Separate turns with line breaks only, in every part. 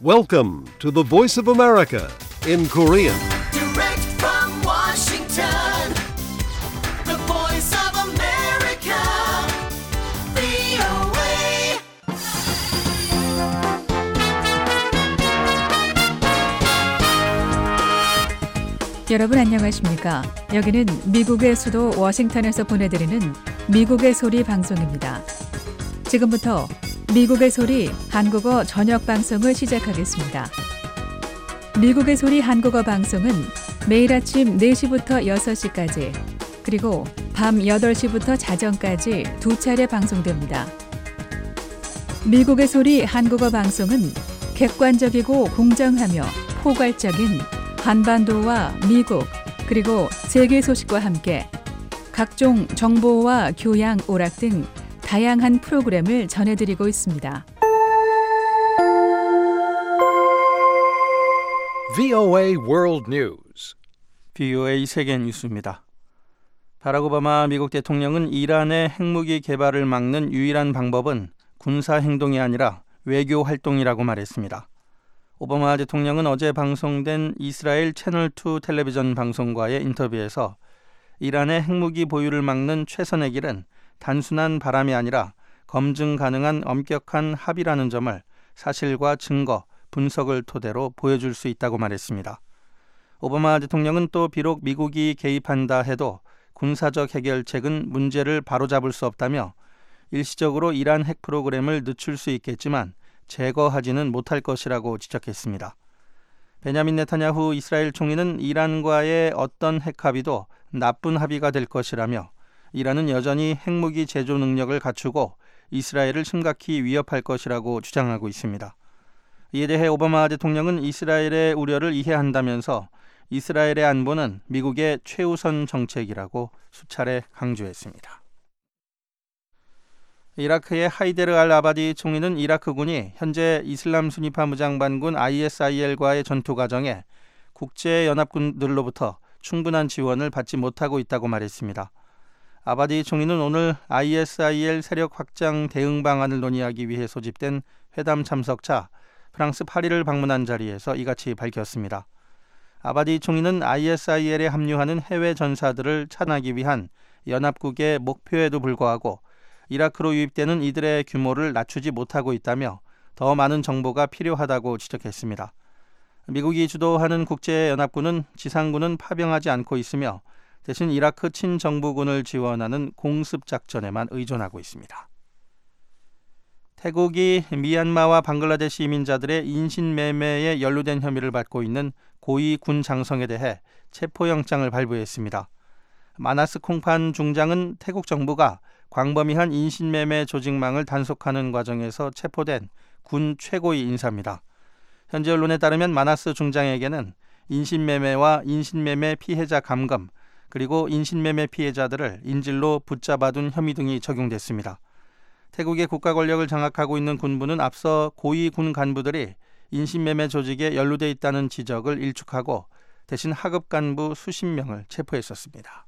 Welcome to the Voice of America in Korean.
Direct from Washington, the voice of America, VOA.
여러분 안녕하십니까? 여기는 미국의 수도 워싱턴에서 보내드리는 미국의 소리 방송입니다. 지금부터 미국의 소리 한국어 저녁 방송을 시작하겠습니다. 미국의 소리 한국어 방송은 매일 아침 4시부터 6시까지 그리고 밤 8시부터 자정까지 두 차례 방송됩니다. 미국의 소리 한국어 방송은 객관적이고 공정하며 포괄적인 한반도와 미국 그리고 세계 소식과 함께 각종 정보와 교양, 오락 등 다양한 프로그램을 전해드리고 있습니다.
VOA World News.
VOA 세계 뉴스입니다. 바락 오바마 미국 대통령은 이란의 핵무기 개발을 막는 유일한 방법은 군사 행동이 아니라 외교 활동이라고 말했습니다. 오바마 대통령은 어제 방송된 이스라엘 채널2 텔레비전 방송과의 인터뷰에서 이란의 핵무기 보유를 막는 최선의 길은 단순한 바람이 아니라 검증 가능한 엄격한 합의라는 점을 사실과 증거, 분석을 토대로 보여줄 수 있다고 말했습니다. 오바마 대통령은 또 비록 미국이 개입한다 해도 군사적 해결책은 문제를 바로잡을 수 없다며 일시적으로 이란 핵 프로그램을 늦출 수 있겠지만 제거하지는 못할 것이라고 지적했습니다. 베냐민 네타냐후 이스라엘 총리는 이란과의 어떤 핵 합의도 나쁜 합의가 될 것이라며 이란은 여전히 핵무기 제조 능력을 갖추고 이스라엘을 심각히 위협할 것이라고 주장하고 있습니다. 이에 대해 오바마 대통령은 이스라엘의 우려를 이해한다면서 이스라엘의 안보는 미국의 최우선 정책이라고 수차례 강조했습니다. 이라크의 하이데르 알 아바디 총리는 이라크군이 현재 이슬람 순위파 무장반군 ISIL과의 전투 과정에 국제연합군들로부터 충분한 지원을 받지 못하고 있다고 말했습니다. 아바디 총리는 오늘 ISIL 세력 확장 대응 방안을 논의하기 위해 소집된 회담 참석차 프랑스 파리를 방문한 자리에서 이같이 밝혔습니다. 아바디 총리는 ISIL에 합류하는 해외 전사들을 차단하기 위한 연합국의 목표에도 불구하고 이라크로 유입되는 이들의 규모를 낮추지 못하고 있다며 더 많은 정보가 필요하다고 지적했습니다. 미국이 주도하는 국제연합군은 지상군은 파병하지 않고 있으며 대신 이라크 친정부군을 지원하는 공습작전에만 의존하고 있습니다. 태국이 미얀마와 방글라데시 이민자들의 인신매매에 연루된 혐의를 받고 있는 고위 군 장성에 대해 체포영장을 발부했습니다. 마나스 콩판 중장은 태국 정부가 광범위한 인신매매 조직망을 단속하는 과정에서 체포된 군 최고위 인사입니다. 현지 언론에 따르면 마나스 중장에게는 인신매매와 인신매매 피해자 감금 그리고 인신매매 피해자들을 인질로 붙잡아둔 혐의 등이 적용됐습니다. 태국의 국가 권력을 장악하고 있는 군부는 앞서 고위 군 간부들이 인신매매 조직에 연루돼 있다는 지적을 일축하고 대신 하급 간부 수십 명을 체포했었습니다.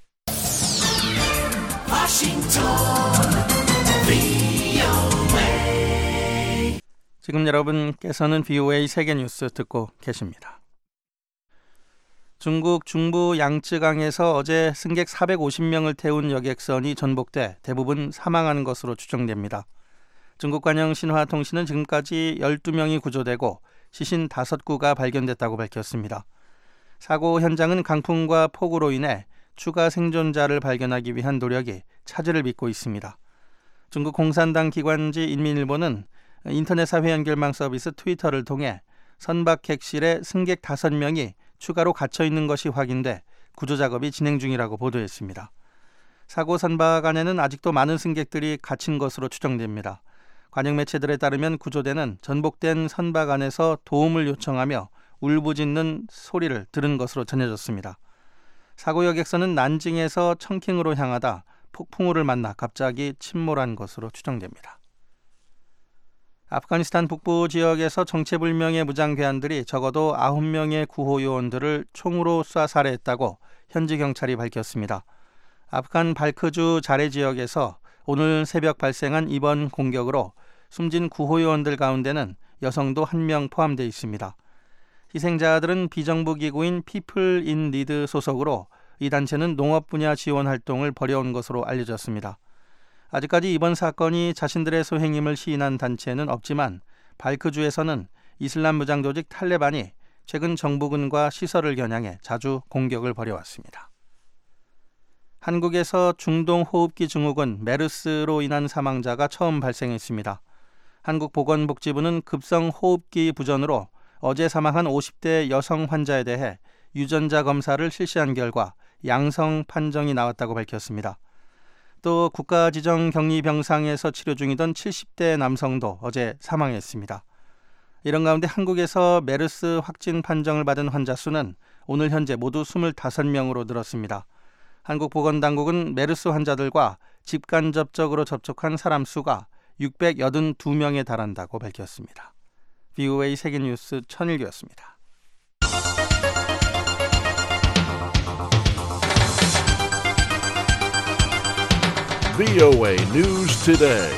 지금 여러분께서는 VOA 세계 뉴스 듣고 계십니다. 중국 중부 양쯔강에서 어제 승객 450명을 태운 여객선이 전복돼 대부분 사망한 것으로 추정됩니다. 중국 관영 신화통신은 지금까지 12명이 구조되고 시신 5구가 발견됐다고 밝혔습니다. 사고 현장은 강풍과 폭우로 인해 추가 생존자를 발견하기 위한 노력이 차질을 빚고 있습니다. 중국 공산당 기관지 인민일보는 인터넷 사회 연결망 서비스 트위터를 통해 선박 객실에 승객 5명이 추가로 갇혀있는 것이 확인돼 구조작업이 진행 중이라고 보도했습니다. 사고 선박 안에는 아직도 많은 승객들이 갇힌 것으로 추정됩니다. 관영 매체들에 따르면 구조대는 전복된 선박 안에서 도움을 요청하며 울부짖는 소리를 들은 것으로 전해졌습니다. 사고 여객선은 난징에서 청킹으로 향하다 폭풍우를 만나 갑자기 침몰한 것으로 추정됩니다. 아프가니스탄 북부 지역에서 정체불명의 무장괴한들이 적어도 9명의 구호요원들을 총으로 쏴 살해했다고 현지 경찰이 밝혔습니다. 아프간 발크주 자레 지역에서 오늘 새벽 발생한 이번 공격으로 숨진 구호요원들 가운데는 여성도 1명 포함되어 있습니다. 희생자들은 비정부 기구인 People in Need 소속으로 이 단체는 농업 분야 지원 활동을 벌여온 것으로 알려졌습니다. 아직까지 이번 사건이 자신들의 소행임을 시인한 단체는 없지만 발크주에서는 이슬람 무장 조직 탈레반이 최근 정부군과 시설을 겨냥해 자주 공격을 벌여왔습니다. 한국에서 중동 호흡기 증후군 메르스로 인한 사망자가 처음 발생했습니다. 한국보건복지부는 급성 호흡기 부전으로 어제 사망한 50대 여성 환자에 대해 유전자 검사를 실시한 결과 양성 판정이 나왔다고 밝혔습니다. 또 국가지정격리병상에서 치료 중이던 70대 남성도 어제 사망했습니다. 이런 가운데 한국에서 메르스 확진 판정을 받은 환자 수는 오늘 현재 모두 25명으로 늘었습니다. 한국보건당국은 메르스 환자들과 직간접적으로 접촉한 사람 수가 682명에 달한다고 밝혔습니다. VOA 세계뉴스 천일규였습니다.
VOA News Today.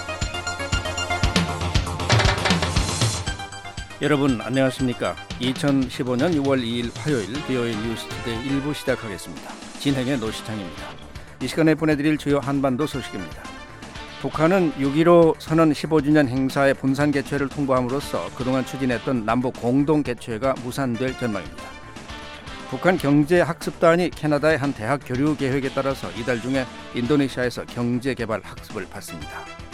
여러분 안녕하십니까? 2015년 6월 2일 화요일 VOA 뉴스 투데이 1부 시작하겠습니다. 진행의 노시창입니다. 이 시간에 보내드릴 주요 한반도 소식입니다. 북한은 6.15 선언 15주년 행사의 분산 개최를 통보함으로써 그동안 추진했던 남북 공동 개최가 무산될 전망입니다. 북한 경제학습단이 캐나다의 한 대학 교류 계획에 따라서 이달 중에 인도네시아에서 경제개발 학습을 받습니다.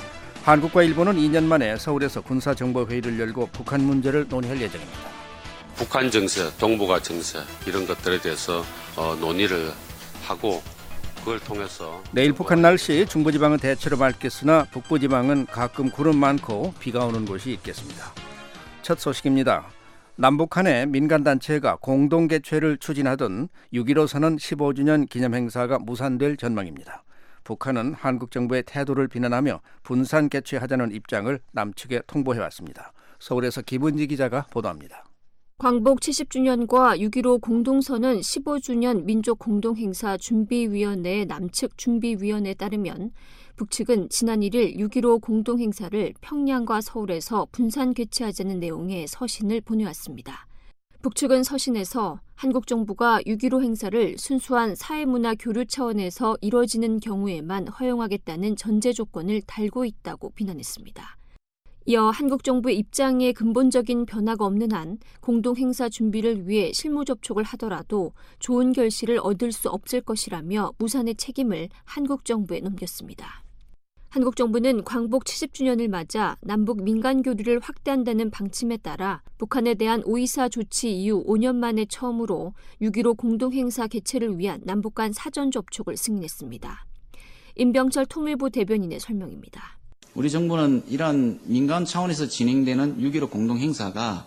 한국과 일본은 2년 만에 서울에서 군사정보회의를 열고 북한 문제를 논의할 예정입니다.
북한 정세, 동북아 정세 이런 것들에 대해서 논의를 하고 그걸 통해서
내일 북한 날씨 중부지방은 대체로 맑겠으나 북부지방은 가끔 구름 많고 비가 오는 곳이 있겠습니다. 첫 소식입니다. 남북한의 민간단체가 공동개최를 추진하던 6.15 선언 15주년 기념행사가 무산될 전망입니다. 북한은 한국 정부의 태도를 비난하며 분산 개최하자는 입장을 남측에 통보해왔습니다. 서울에서 김은지 기자가 보도합니다.
광복 70주년과 6.15 공동선언 15주년 민족공동행사 준비위원회 남측 준비위원회에 따르면 북측은 지난 1일 6.15 공동행사를 평양과 서울에서 분산 개최하자는 내용의 서신을 보내왔습니다. 북측은 서신에서 한국 정부가 6.15 행사를 순수한 사회문화 교류 차원에서 이뤄지는 경우에만 허용하겠다는 전제 조건을 달고 있다고 비난했습니다. 이어 한국 정부의 입장에 근본적인 변화가 없는 한 공동행사 준비를 위해 실무 접촉을 하더라도 좋은 결실을 얻을 수 없을 것이라며 무산의 책임을 한국 정부에 넘겼습니다. 한국 정부는 광복 70주년을 맞아 남북 민간 교류를 확대한다는 방침에 따라 북한에 대한 오이사 조치 이후 5년 만에 처음으로 6.15 공동행사 개최를 위한 남북 간 사전 접촉을 승인했습니다. 임병철 통일부 대변인의 설명입니다.
우리 정부는 이러한 민간 차원에서 진행되는 6.15 공동행사가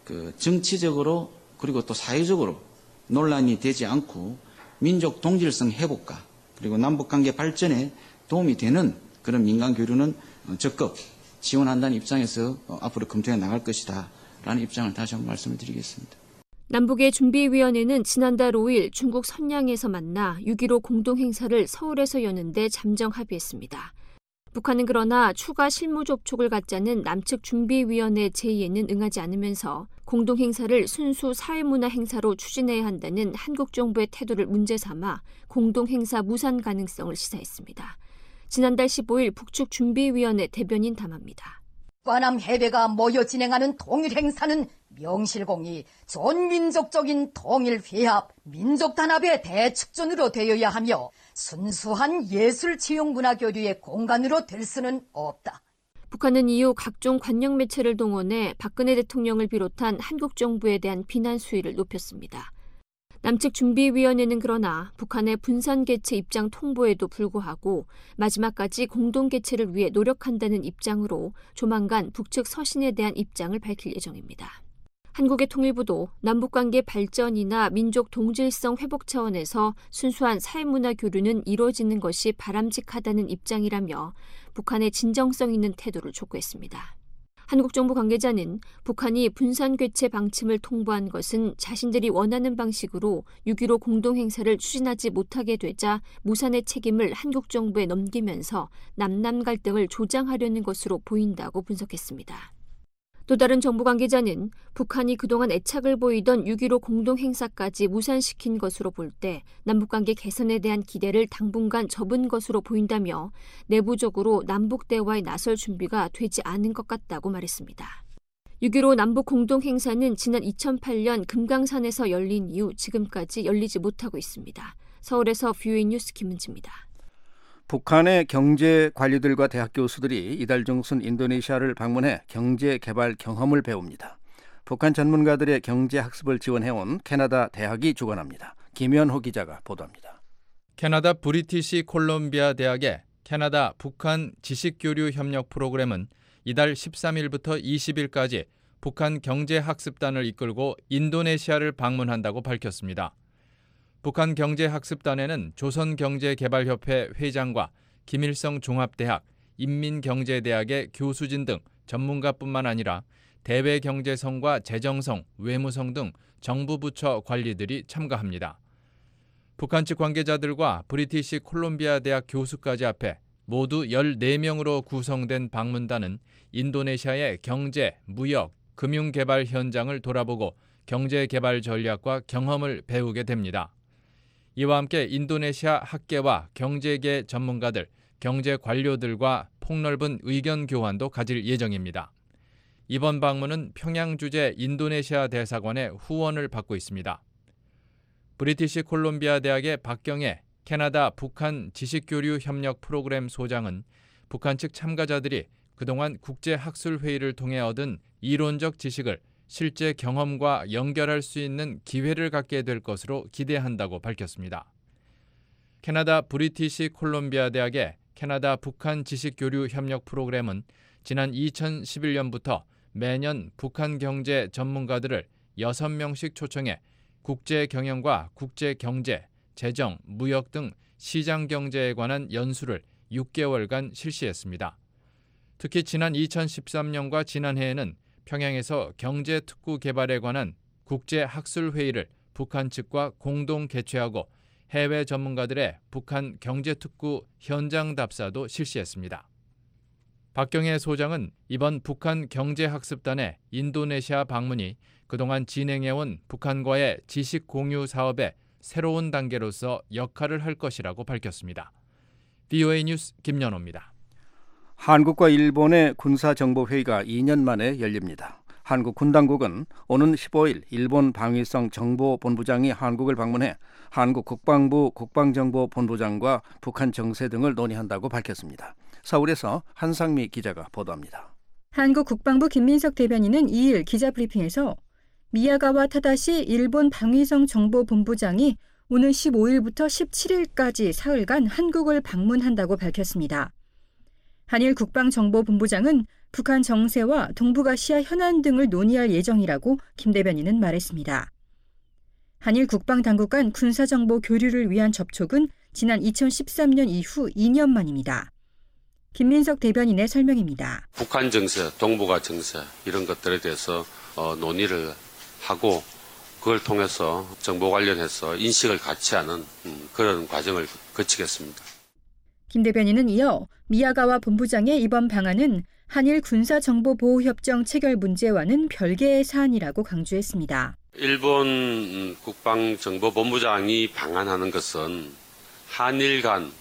정치적으로 그리고 또 사회적으로 논란이 되지 않고 민족 동질성 회복과 그리고 남북관계 발전에 도움이 되는 그런 민간 교류는 적극 지원한다는 입장에서 앞으로 검토해 나갈 것이다 라는 입장을 다시 한번 말씀을 드리겠습니다.
남북의 준비위원회는 지난달 5일 중국 선양에서 만나 6.15 공동행사를 서울에서 여는데 잠정 합의했습니다. 북한은 그러나 추가 실무 접촉을 갖자는 남측 준비위원회 제의에는 응하지 않으면서 공동행사를 순수 사회문화 행사로 추진해야 한다는 한국 정부의 태도를 문제 삼아 공동행사 무산 가능성을 시사했습니다. 지난달 15일 북측 준비위원회 대변인 담화입니다.
관함 해외가 모여 진행하는 통일 행사는 명실공히 전민족적인 통일 회합, 민족 단합의 대축전으로 되어야 하며 순수한 예술 치용 문화 교류의 공간으로 될 수는 없다.
북한은 이후 각종 관영 매체를 동원해 박근혜 대통령을 비롯한 한국 정부에 대한 비난 수위를 높였습니다. 남측 준비위원회는 그러나 북한의 분산 개최 입장 통보에도 불구하고 마지막까지 공동 개최를 위해 노력한다는 입장으로 조만간 북측 서신에 대한 입장을 밝힐 예정입니다. 한국의 통일부도 남북관계 발전이나 민족 동질성 회복 차원에서 순수한 사회문화 교류는 이루어지는 것이 바람직하다는 입장이라며 북한의 진정성 있는 태도를 촉구했습니다. 한국 정부 관계자는 북한이 분산 개최 방침을 통보한 것은 자신들이 원하는 방식으로 6.15 공동행사를 추진하지 못하게 되자 무산의 책임을 한국 정부에 넘기면서 남남 갈등을 조장하려는 것으로 보인다고 분석했습니다. 또 다른 정부 관계자는 북한이 그동안 애착을 보이던 6.15 공동행사까지 무산시킨 것으로 볼 때 남북관계 개선에 대한 기대를 당분간 접은 것으로 보인다며 내부적으로 남북 대화에 나설 준비가 되지 않은 것 같다고 말했습니다. 6.15 남북 공동행사는 지난 2008년 금강산에서 열린 이후 지금까지 열리지 못하고 있습니다. 서울에서 VOA 뉴스 김은지입니다.
북한의 경제 관료들과 대학 교수들이 이달 중순 인도네시아를 방문해 경제 개발 경험을 배웁니다. 북한 전문가들의 경제 학습을 지원해온 캐나다 대학이 주관합니다. 김현호 기자가 보도합니다.
캐나다 브리티시 콜롬비아 대학의 캐나다 북한 지식교류 협력 프로그램은 이달 13일부터 20일까지 북한 경제학습단을 이끌고 인도네시아를 방문한다고 밝혔습니다. 북한 경제학습단에는 조선경제개발협회 회장과 김일성 종합대학, 인민경제대학의 교수진 등 전문가뿐만 아니라 대외경제성과 재정성, 외무성 등 정부 부처 관리들이 참가합니다. 북한 측 관계자들과 브리티시 콜롬비아 대학 교수까지 합해 모두 14명으로 구성된 방문단은 인도네시아의 경제, 무역, 금융개발 현장을 돌아보고 경제개발 전략과 경험을 배우게 됩니다. 이와 함께 인도네시아 학계와 경제계 전문가들, 경제 관료들과 폭넓은 의견 교환도 가질 예정입니다. 이번 방문은 평양 주재 인도네시아 대사관의 후원을 받고 있습니다. 브리티시 콜롬비아 대학의 박경애 캐나다 북한 지식교류 협력 프로그램 소장은 북한 측 참가자들이 그동안 국제학술회의를 통해 얻은 이론적 지식을 실제 경험과 연결할 수 있는 기회를 갖게 될 것으로 기대한다고 밝혔습니다. 캐나다 브리티시 콜롬비아 대학의 캐나다 북한 지식교류 협력 프로그램은 지난 2011년부터 매년 북한 경제 전문가들을 6명씩 초청해 국제 경영과 국제 경제, 재정, 무역 등 시장 경제에 관한 연수를 6개월간 실시했습니다. 특히 지난 2013년과 지난해에는 평양에서 경제특구 개발에 관한 국제학술회의를 북한 측과 공동 개최하고 해외 전문가들의 북한 경제특구 현장 답사도 실시했습니다. 박경애 소장은 이번 북한 경제학습단의 인도네시아 방문이 그동안 진행해온 북한과의 지식 공유 사업의 새로운 단계로서 역할을 할 것이라고 밝혔습니다. VOA 뉴스 김연호입니다.
한국과 일본의 군사정보회의가 2년 만에 열립니다. 한국 군당국은 오는 15일 일본 방위성 정보본부장이 한국을 방문해 한국 국방부 국방정보본부장과 북한 정세 등을 논의한다고 밝혔습니다. 서울에서 한상미 기자가 보도합니다.
한국 국방부 김민석 대변인은 2일 기자브리핑에서 미야가와 타다시 일본 방위성 정보본부장이 오는 15일부터 17일까지 사흘간 한국을 방문한다고 밝혔습니다. 한일 국방정보본부장은 북한 정세와 동북아시아 현안 등을 논의할 예정이라고 김 대변인은 말했습니다. 한일 국방당국 간 군사정보 교류를 위한 접촉은 지난 2013년 이후 2년 만입니다. 김민석 대변인의 설명입니다.
북한 정세, 동북아 정세 이런 것들에 대해서 논의를 하고 그걸 통해서 정보 관련해서 인식을 같이 하는 그런 과정을 거치겠습니다.
김 대변인은 이어 미야가와 본부장의 이번 방안은 한일 군사정보보호협정 체결 문제와는 별개의 사안이라고 강조했습니다.
일본 국방정보본부장이 방한하는 것은 한일 간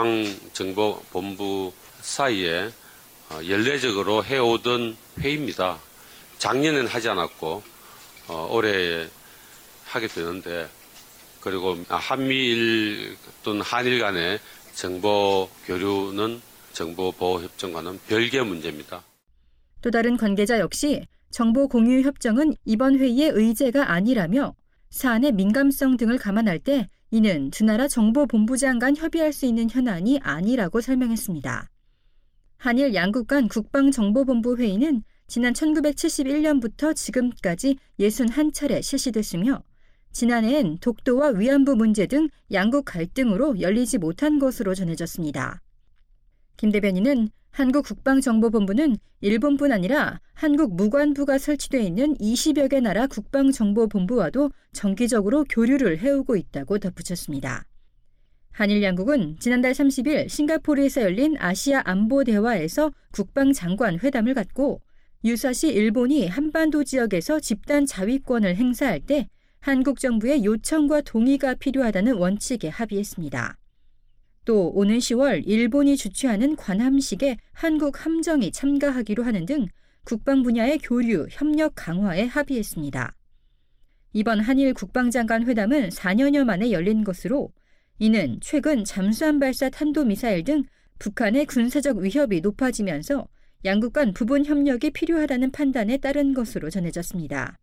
국방정보본부 사이에 연례적으로 해오던 회의입니다. 작년에는 하지 않았고 올해 하게 되는데 그리고 한미일 또는 한일 간의 정보 교류는 정보보호협정과는 별개 문제입니다.
또 다른 관계자 역시 정보 공유 협정은 이번 회의의 의제가 아니라며 사안의 민감성 등을 감안할 때 이는 두 나라 정보본부장 간 협의할 수 있는 현안이 아니라고 설명했습니다. 한일 양국 간 국방정보본부 회의는 지난 1971년부터 지금까지 61차례 실시됐으며 지난해엔 독도와 위안부 문제 등 양국 갈등으로 열리지 못한 것으로 전해졌습니다. 김 대변인은 한국 국방정보본부는 일본뿐 아니라 한국 무관부가 설치되어 있는 20여 개 나라 국방정보본부와도 정기적으로 교류를 해오고 있다고 덧붙였습니다. 한일 양국은 지난달 30일 싱가포르에서 열린 아시아 안보 대화에서 국방장관 회담을 갖고 유사시 일본이 한반도 지역에서 집단 자위권을 행사할 때 한국 정부의 요청과 동의가 필요하다는 원칙에 합의했습니다. 또 오는 10월 일본이 주최하는 관함식에 한국 함정이 참가하기로 하는 등 국방 분야의 교류, 협력 강화에 합의했습니다. 이번 한일 국방장관 회담은 4년여 만에 열린 것으로 이는 최근 잠수함 발사 탄도미사일 등 북한의 군사적 위협이 높아지면서 양국 간 부분 협력이 필요하다는 판단에 따른 것으로 전해졌습니다.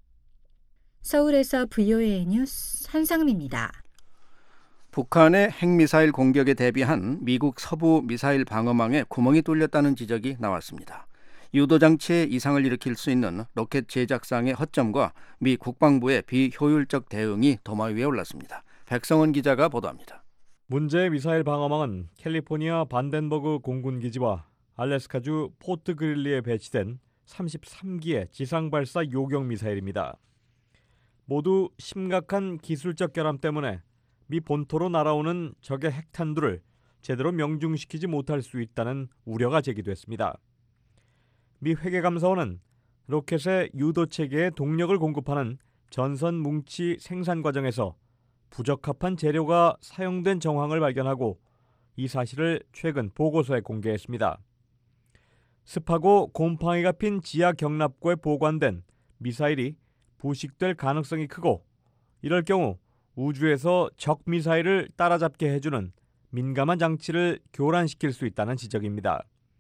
서울에서 VOA 뉴스 한상미입니다.
북한의 핵미사일 공격에 대비한 미국 서부 미사일 방어망에 구멍이 뚫렸다는 지적이 나왔습니다. 유도장치에 이상을 일으킬 수 있는 로켓 제작상의 허점과 미 국방부의 비효율적 대응이 도마 위에 올랐습니다. 백성원 기자가 보도합니다.
문제의 미사일 방어망은 캘리포니아 반덴버그 공군기지와 알래스카주 포트 그릴리에 배치된 33기의 지상발사 요격 미사일입니다. 모두 심각한 기술적 결함 때문에 미 본토로 날아오는 적의 핵탄두를 제대로 명중시키지 못할 수 있다는 우려가 제기됐습니다. 미 회계감사원은 로켓의 유도체계에 동력을 공급하는 전선 뭉치 생산 과정에서 부적합한 재료가 사용된 정황을 발견하고 이 사실을 최근 보고서에 공개했습니다. 습하고 곰팡이가 핀 지하 경납고에 보관된 미사일이 부식될 가능성이 크고 이럴 경우 우주에서 적 미사일을 따라잡게 해주는 민감한 장치를 교란시킬 수 있다는 지적입니다.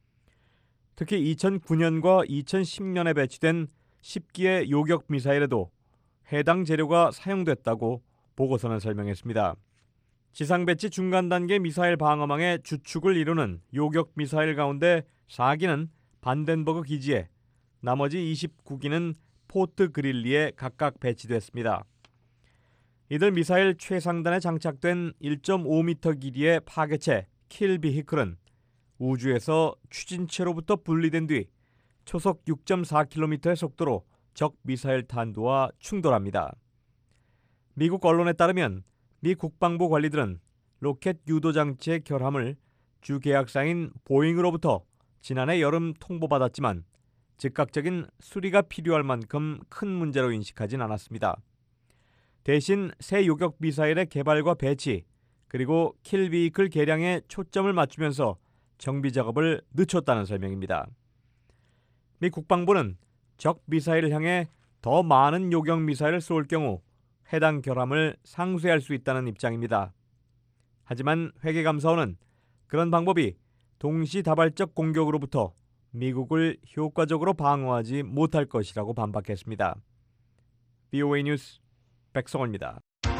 특히 2009년과 2010년에 배치된 10기의 요격 미사일에도 해당 재료가 사용됐다고 보고서는 설명했습니다. 지상 배치 중간 단계 미사일 방어망의 주축을 이루는 요격 미사일 가운데 4기는 반덴버그 기지에, 나머지 29기는 포트 그릴리에 각각 배치됐습니다. 이들 미사일 최상단에 장착된 1.5m 길이의 파괴체 킬 비히클은 우주에서 추진체로부터 분리된 뒤 초속 6.4km의 속도로 적 미사일 탄두와 충돌합니다. 미국 언론에 따르면 미 국방부 관리들은 로켓 유도 장치의 결함을 주 계약사인 보잉으로부터 지난해 여름 통보받았지만 즉각적인 수리가 필요할 만큼 큰 문제로 인식하진 않았습니다. 대신 새 요격 미사일의 개발과 배치 그리고 킬 비히클 개량에 초점을 맞추면서 정비 작업을 늦췄다는 설명입니다. 미 국방부는 적 미사일을 향해 더 많은 요격 미사일을 쏠 경우 해당 결함을 상쇄할 수 있다는 입장입니다. 하지만 회계감사원은 그런 방법이 동시다발적 공격으로부터 미국을 효과적으로 방어하지 못할 것이라고 반박했습니다. VOA 뉴스 백성원입니다.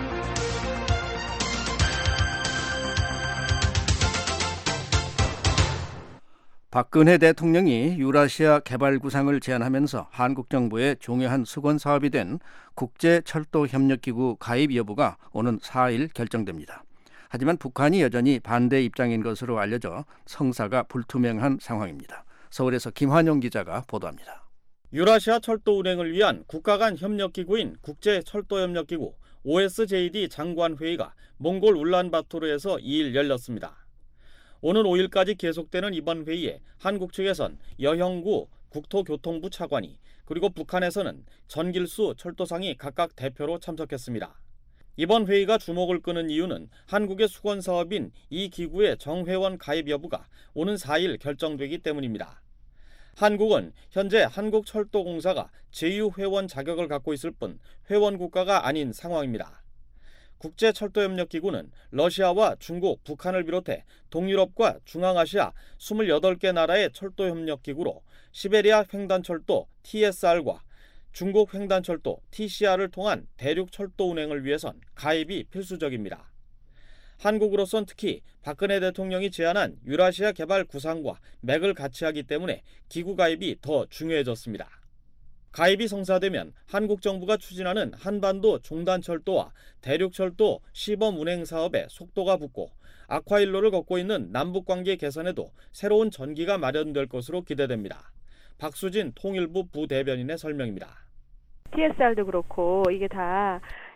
박근혜 대통령이 유라시아 개발 구상을 제안하면서 한국 정부의 중요한 수건 사업이 된 국제철도협력기구 가입 여부가 오는 4일 결정됩니다. 하지만 북한이 여전히 반대 입장인 것으로 알려져 성사가 불투명한 상황입니다. 서울에서 김환용 기자가 보도합니다.
유라시아 철도 운행을 위한 국가 간 협력기구인 국제철도협력기구 OSJD 장관회의가 몽골 울란바토르에서 2일 열렸습니다. 오는 5일까지 계속되는 이번 회의에 한국 측에선 여형구 국토교통부 차관이 그리고 북한에서는 전길수 철도상이 각각 대표로 참석했습니다. 이번 회의가 주목을 끄는 이유는 한국의 수건 사업인 이 기구의 정회원 가입 여부가 오는 4일 결정되기 때문입니다. 한국은 현재 한국철도공사가 제2회원 자격을 갖고 있을 뿐 회원 국가가 아닌 상황입니다. 국제철도협력기구는 러시아와 중국, 북한을 비롯해 동유럽과 중앙아시아 28개 나라의 철도협력기구로 시베리아 횡단철도 TSR과 중국 횡단철도 TCR을 통한 대륙철도 운행을 위해선 가입이 필수적입니다. 한국으로선 특히 박근혜 대통령이 제안한 유라시아 개발 구상과 맥을 같이 하기 때문에 기구 가입이 더 중요해졌습니다. 가입이 성사되면 한국 정부가 추진하는 한반도 종단철도와 대륙철도 시범 운행 사업에 속도가 붙고 아쿠아일로를 걷고 있는 남북관계 개선에도 새로운 전기가 마련될 것으로 기대됩니다. 박수진 통일부 부대변인의 설명입니다.
TSR도 그렇고 이게 다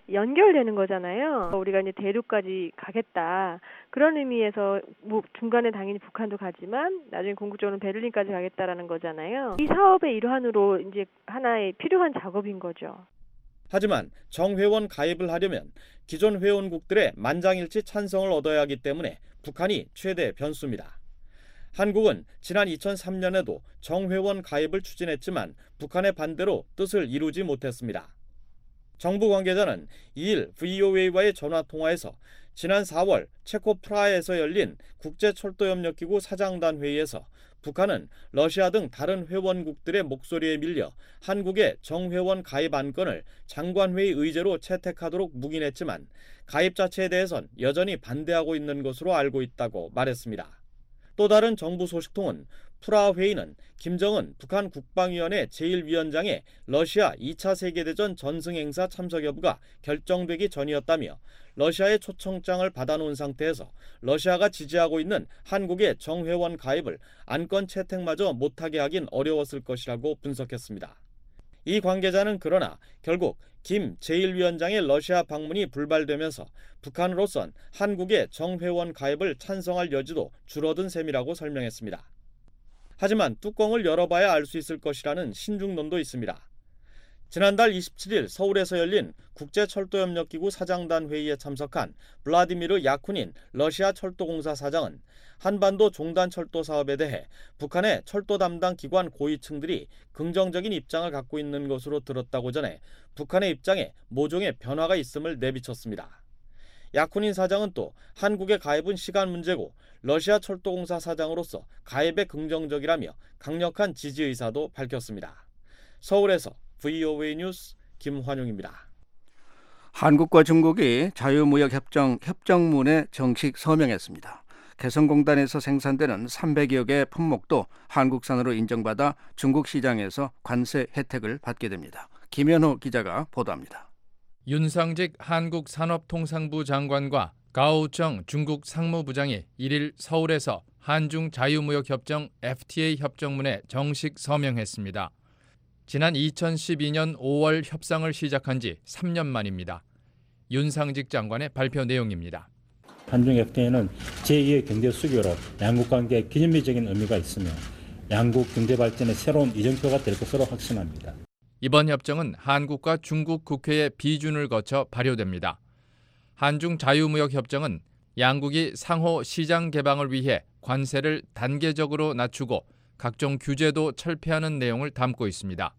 연결되는 거잖아요. 우리가 이제 대륙까지 가겠다. 그런 의미에서 뭐 중간에 당연히 북한도 가지만 나중에 궁극적으로는 베를린까지 가겠다라는 거잖아요. 이 사업의 일환으로 이제 하나의 필요한 작업인 거죠.
하지만 정회원 가입을 하려면 기존 회원국들의 만장일치 찬성을 얻어야 하기 때문에 북한이 최대 변수입니다. 한국은 지난 2003년에도 정회원 가입을 추진했지만 북한의 반대로 뜻을 이루지 못했습니다. 정부 관계자는 2일 VOA와의 전화통화에서 지난 4월 체코 프라하에서 열린 국제철도협력기구 사장단 회의에서 북한은 러시아 등 다른 회원국들의 목소리에 밀려 한국의 정회원 가입 안건을 장관회의 의제로 채택하도록 묵인했지만 가입 자체에 대해선 여전히 반대하고 있는 것으로 알고 있다고 말했습니다. 또 다른 정부 소식통은 프라하 회의는 김정은 북한 국방위원회 제1위원장의 러시아 2차 세계대전 전승행사 참석 여부가 결정되기 전이었다며 러시아의 초청장을 받아놓은 상태에서 러시아가 지지하고 있는 한국의 정회원 가입을 안건 채택마저 못하게 하긴 어려웠을 것이라고 분석했습니다. 이 관계자는 그러나 결국 김 제1위원장의 러시아 방문이 불발되면서 북한으로선 한국의 정회원 가입을 찬성할 여지도 줄어든 셈이라고 설명했습니다. 하지만 뚜껑을 열어봐야 알 수 있을 것이라는 신중론도 있습니다. 지난달 27일 서울에서 열린 국제철도협력기구 사장단 회의에 참석한 블라디미르 야쿠닌 러시아 철도공사 사장은 한반도 종단철도 사업에 대해 북한의 철도 담당 기관 고위층들이 긍정적인 입장을 갖고 있는 것으로 들었다고 전해 북한의 입장에 모종의 변화가 있음을 내비쳤습니다. 야쿠닌 사장은 또 한국의 가입은 시간 문제고 러시아 철도공사 사장으로서 가입에 긍정적이라며 강력한 지지 의사도 밝혔습니다. 서울에서 VOA 뉴스 김환용입니다.
한국과 중국이 자유무역협정 협정문에 정식 서명했습니다. 개성공단에서 생산되는 300여 개의 품목도 한국산으로 인정받아 중국 시장에서 관세 혜택을 받게 됩니다. 김현호 기자가 보도합니다.
윤상직 한국산업통상부 장관과 가오청 중국 상무부장이 1일 서울에서 한중 자유무역협정 FTA 협정문에 정식 서명했습니다. 지난 2012년 5월 협상을 시작한 지 3년 만입니다. 윤상직 장관의 발표 내용입니다.
한중 FTA는 제2의 경제 수교로 양국 관계에 기념비적인 의미가 있으며 양국 경제 발전의 새로운 이정표가 될 것으로 확신합니다.
이번 협정은 한국과 중국 국회의 비준을 거쳐 발효됩니다. 한중 자유무역협정은 양국이 상호 시장 개방을 위해 관세를 단계적으로 낮추고 각종 규제도 철폐하는 내용을 담고 있습니다.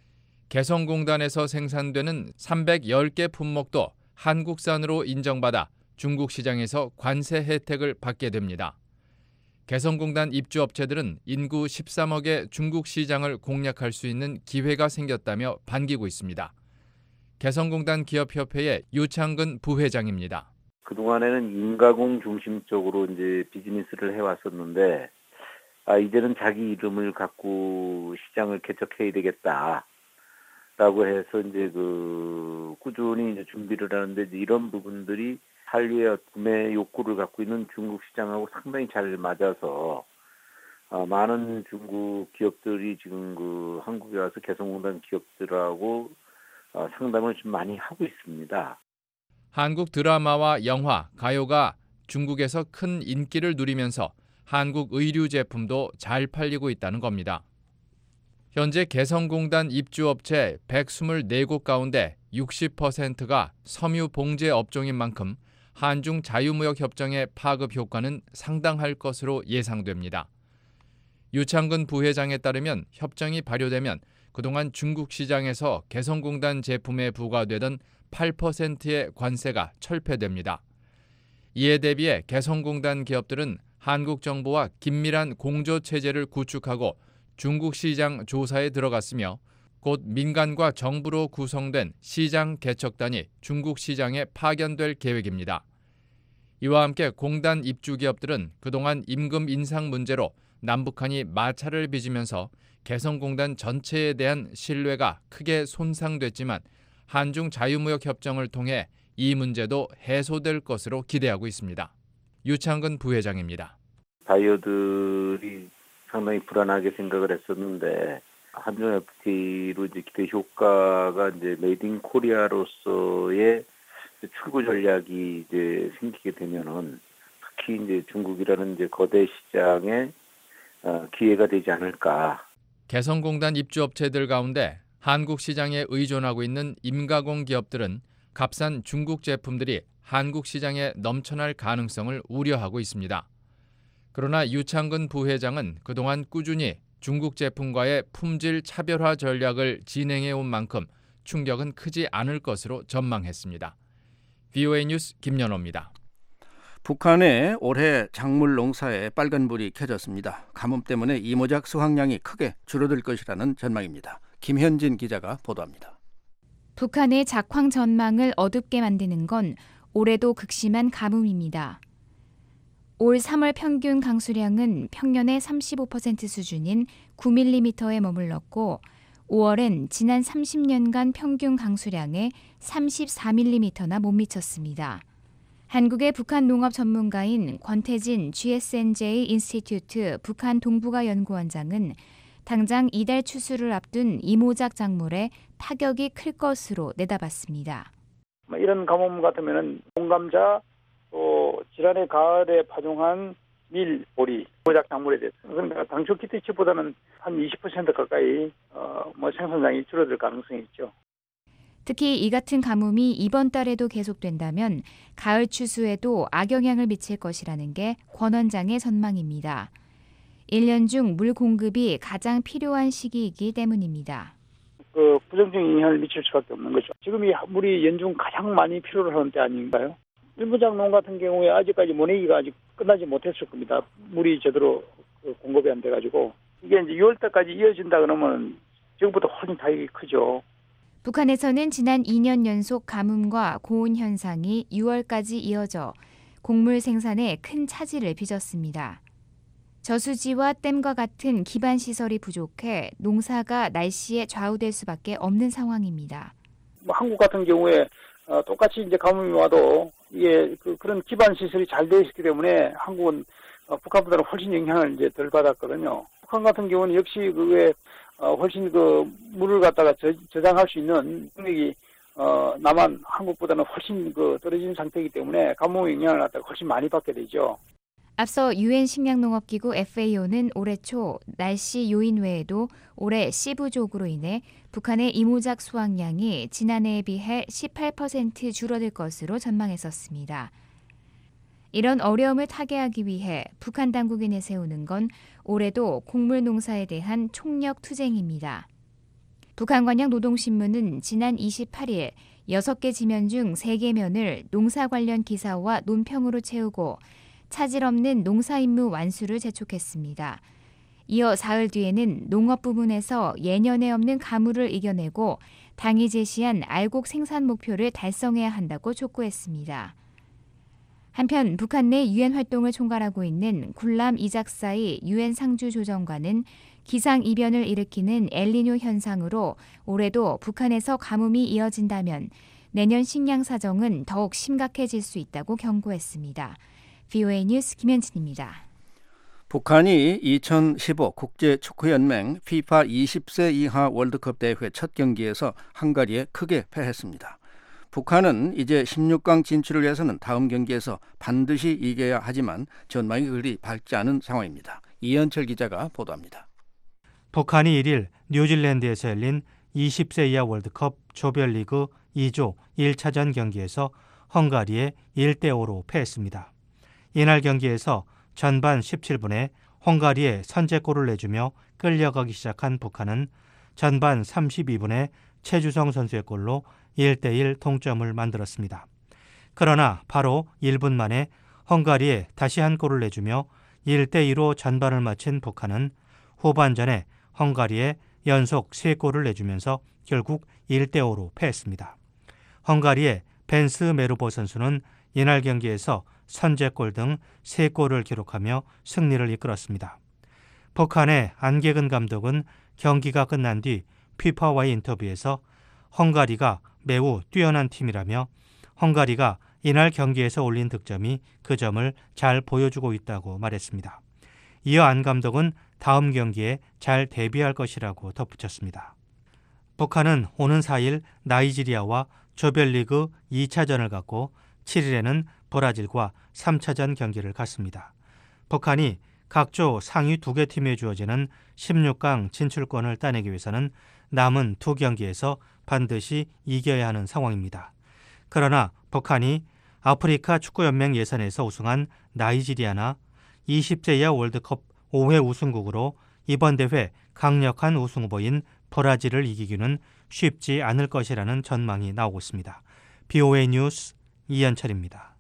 개성공단에서 생산되는 310개 품목도 한국산으로 인정받아 중국 시장에서 관세 혜택을 받게 됩니다. 개성공단 입주업체들은 인구 13억의 중국 시장을 공략할 수 있는 기회가 생겼다며 반기고 있습니다. 개성공단 기업협회의 유창근 부회장입니다.
그동안에는 인가공 중심적으로 이제 비즈니스를 해왔었는데, 이제는 자기 이름을 갖고 시장을 개척해야 되겠다라고 해서 이제 꾸준히 이제 준비를 하는데, 이런 부분들이 한류의 구매 욕구를 갖고 있는 중국 시장하고 상당히 잘 맞아서 많은 중국 기업들이 지금 한국에 와서 개성공단 기업들하고 상담을 좀 많이 하고 있습니다.
한국 드라마와 영화, 가요가 중국에서 큰 인기를 누리면서 한국 의류 제품도 잘 팔리고 있다는 겁니다. 현재 개성공단 입주업체 124곳 가운데 60%가 섬유 봉제 업종인 만큼 한중 자유무역협정의 파급 효과는 상당할 것으로 예상됩니다. 유창근 부회장에 따르면 협정이 발효되면 그동안 중국 시장에서 개성공단 제품에 부과되던 8%의 관세가 철폐됩니다. 이에 대비해 개성공단 기업들은 한국 정부와 긴밀한 공조체제를 구축하고 중국 시장 조사에 들어갔으며 곧 민간과 정부로 구성된 시장 개척단이 중국 시장에 파견될 계획입니다. 이와 함께 공단 입주 기업들은 그동안 임금 인상 문제로 남북한이 마찰을 빚으면서 개성공단 전체에 대한 신뢰가 크게 손상됐지만 한중 자유무역 협정을 통해 이 문제도 해소될 것으로 기대하고 있습니다. 유창근 부회장입니다.
바이어들이 상당히 불안하게 생각을 했었는데 한중 FTA로 이제 기대 효과가 이제 메이드 인 코리아로서의 출구 전략이 이제 생기게 되면은 특히 이제 중국이라는 이제 거대 시장에 기회가 되지 않을까.
개성공단 입주업체들 가운데 한국 시장에 의존하고 있는 임가공 기업들은 값싼 중국 제품들이 한국 시장에 넘쳐날 가능성을 우려하고 있습니다. 그러나 유창근 부회장은 그동안 꾸준히 중국 제품과의 품질 차별화 전략을 진행해 온 만큼 충격은 크지 않을 것으로 전망했습니다. VOA 뉴스 김연호입니다.
북한의 올해 작물 농사에 빨간불이 켜졌습니다. 가뭄 때문에 이모작 수확량이 크게 줄어들 것이라는 전망입니다. 김현진 기자가 보도합니다.
북한의 작황 전망을 어둡게 만드는 건 올해도 극심한 가뭄입니다. 올 3월 평균 강수량은 평년의 35% 수준인 9mm에 머물렀고 5월엔 지난 30년간 평균 강수량의 34mm나 못 미쳤습니다. 한국의 북한 농업 전문가인 권태진 GSNJ 인스티튜트 북한 동북아 연구원장은 당장 이달 추수를 앞둔 이모작 작물에 타격이 클 것으로 내다봤습니다.
이런 가뭄 같으면은 홍감자 또 지난해 가을에 파종한 밀, 보리, 이모작 작물에 대해서 그러니까 당초 기대치보다는 한 20% 가까이 생산량이 줄어들 가능성이 있죠.
특히 이 같은 가뭄이 이번 달에도 계속된다면 가을 추수에도 악영향을 미칠 것이라는 게 권 원장의 전망입니다. 1년 중 물 공급이 가장 필요한 시기이기 때문입니다.
부정적인 영향을 미칠 수밖에 없는 거죠. 지금이 물이 연중 가장 많이 필요로 하는 때 아닌가요? 일부작 농 같은 경우에 아직까지 모내기가 아직 끝나지 못했을 겁니다. 물이 제대로 공급이 안 돼가지고 이게 이제 6월 달까지 이어진다 그러면 지금부터 훨씬 타격이 크죠.
북한에서는 지난 2년 연속 가뭄과 고온 현상이 6월까지 이어져 곡물 생산에 큰 차질을 빚었습니다. 저수지와 댐과 같은 기반 시설이 부족해 농사가 날씨에 좌우될 수밖에 없는 상황입니다.
한국 같은 경우에 똑같이 이제 가뭄이 와도 이게 그런 기반 시설이 잘 되어 있기 때문에 한국은 북한보다는 훨씬 영향을 이제 덜 받았거든요. 북한 같은 경우는 역시 그게 훨씬 물을 갖다가 저장할 수 있는 능력이 남한 한국보다는 훨씬 떨어진 상태이기 때문에 가뭄의 영향을 갖다가 훨씬 많이 받게 되죠.
앞서 유엔 식량농업기구 FAO는 올해 초 날씨 요인 외에도 올해 씨 부족으로 인해 북한의 이모작 수확량이 지난해에 비해 18% 줄어들 것으로 전망했었습니다. 이런 어려움을 타개하기 위해 북한 당국이 내세우는 건 올해도 곡물 농사에 대한 총력 투쟁입니다. 북한관영노동신문은 지난 28일 6개 지면 중 3개면을 농사 관련 기사와 논평으로 채우고 차질 없는 농사 임무 완수를 재촉했습니다. 이어 사흘 뒤에는 농업 부문에서 예년에 없는 가물을 이겨내고 당이 제시한 알곡 생산 목표를 달성해야 한다고 촉구했습니다. 한편 북한 내 유엔 활동을 총괄하고 있는 굴람 이작사이 유엔 상주 조정관은 기상이변을 일으키는 엘니뇨 현상으로 올해도 북한에서 가뭄이 이어진다면 내년 식량 사정은 더욱 심각해질 수 있다고 경고했습니다. VOA 뉴스 김현진입니다.
북한이 2015 국제축구연맹 FIFA 20세 이하 월드컵 대회 첫 경기에서 헝가리에 크게 패했습니다. 북한은 이제 16강 진출을 위해서는 다음 경기에서 반드시 이겨야 하지만 전망이 그리 밝지 않은 상황입니다. 이현철 기자가 보도합니다.
북한이 1일 뉴질랜드에서 열린 20세 이하 월드컵 조별리그 2조 1차전 경기에서 헝가리에 1대5로 패했습니다. 이날 경기에서 전반 17분에 헝가리에 선제골을 내주며 끌려가기 시작한 북한은 전반 32분에 최주성 선수의 골로 1대1 동점을 만들었습니다. 그러나 바로 1분 만에 헝가리에 다시 한 골을 내주며 1대2로 전반을 마친 북한은 후반전에 헝가리에 연속 3골을 내주면서 결국 1대5로 패했습니다. 헝가리의 벤스 메르보 선수는 이날 경기에서 선제골 등 3골을 기록하며 승리를 이끌었습니다. 북한의 안개근 감독은 경기가 끝난 뒤 FIFA와의 인터뷰에서 헝가리가 매우 뛰어난 팀이라며 헝가리가 이날 경기에서 올린 득점이 그 점을 잘 보여주고 있다고 말했습니다. 이어 안 감독은 다음 경기에 잘 대비할 것이라고 덧붙였습니다. 북한은 오는 4일 나이지리아와 조별리그 2차전을 갖고 7일에는 브라질과 3차전 경기를 갖습니다. 북한이 각조 상위 2개 팀에 주어지는 16강 진출권을 따내기 위해서는 남은 2경기에서 반드시 이겨야 하는 상황입니다. 그러나 북한이 아프리카 축구연맹 예선에서 우승한 나이지리아나 20세 이하 월드컵 5회 우승국으로 이번 대회 강력한 우승 후보인 브라질을 이기기는 쉽지 않을 것이라는 전망이 나오고 있습니다. BOA 뉴스 이현철입니다.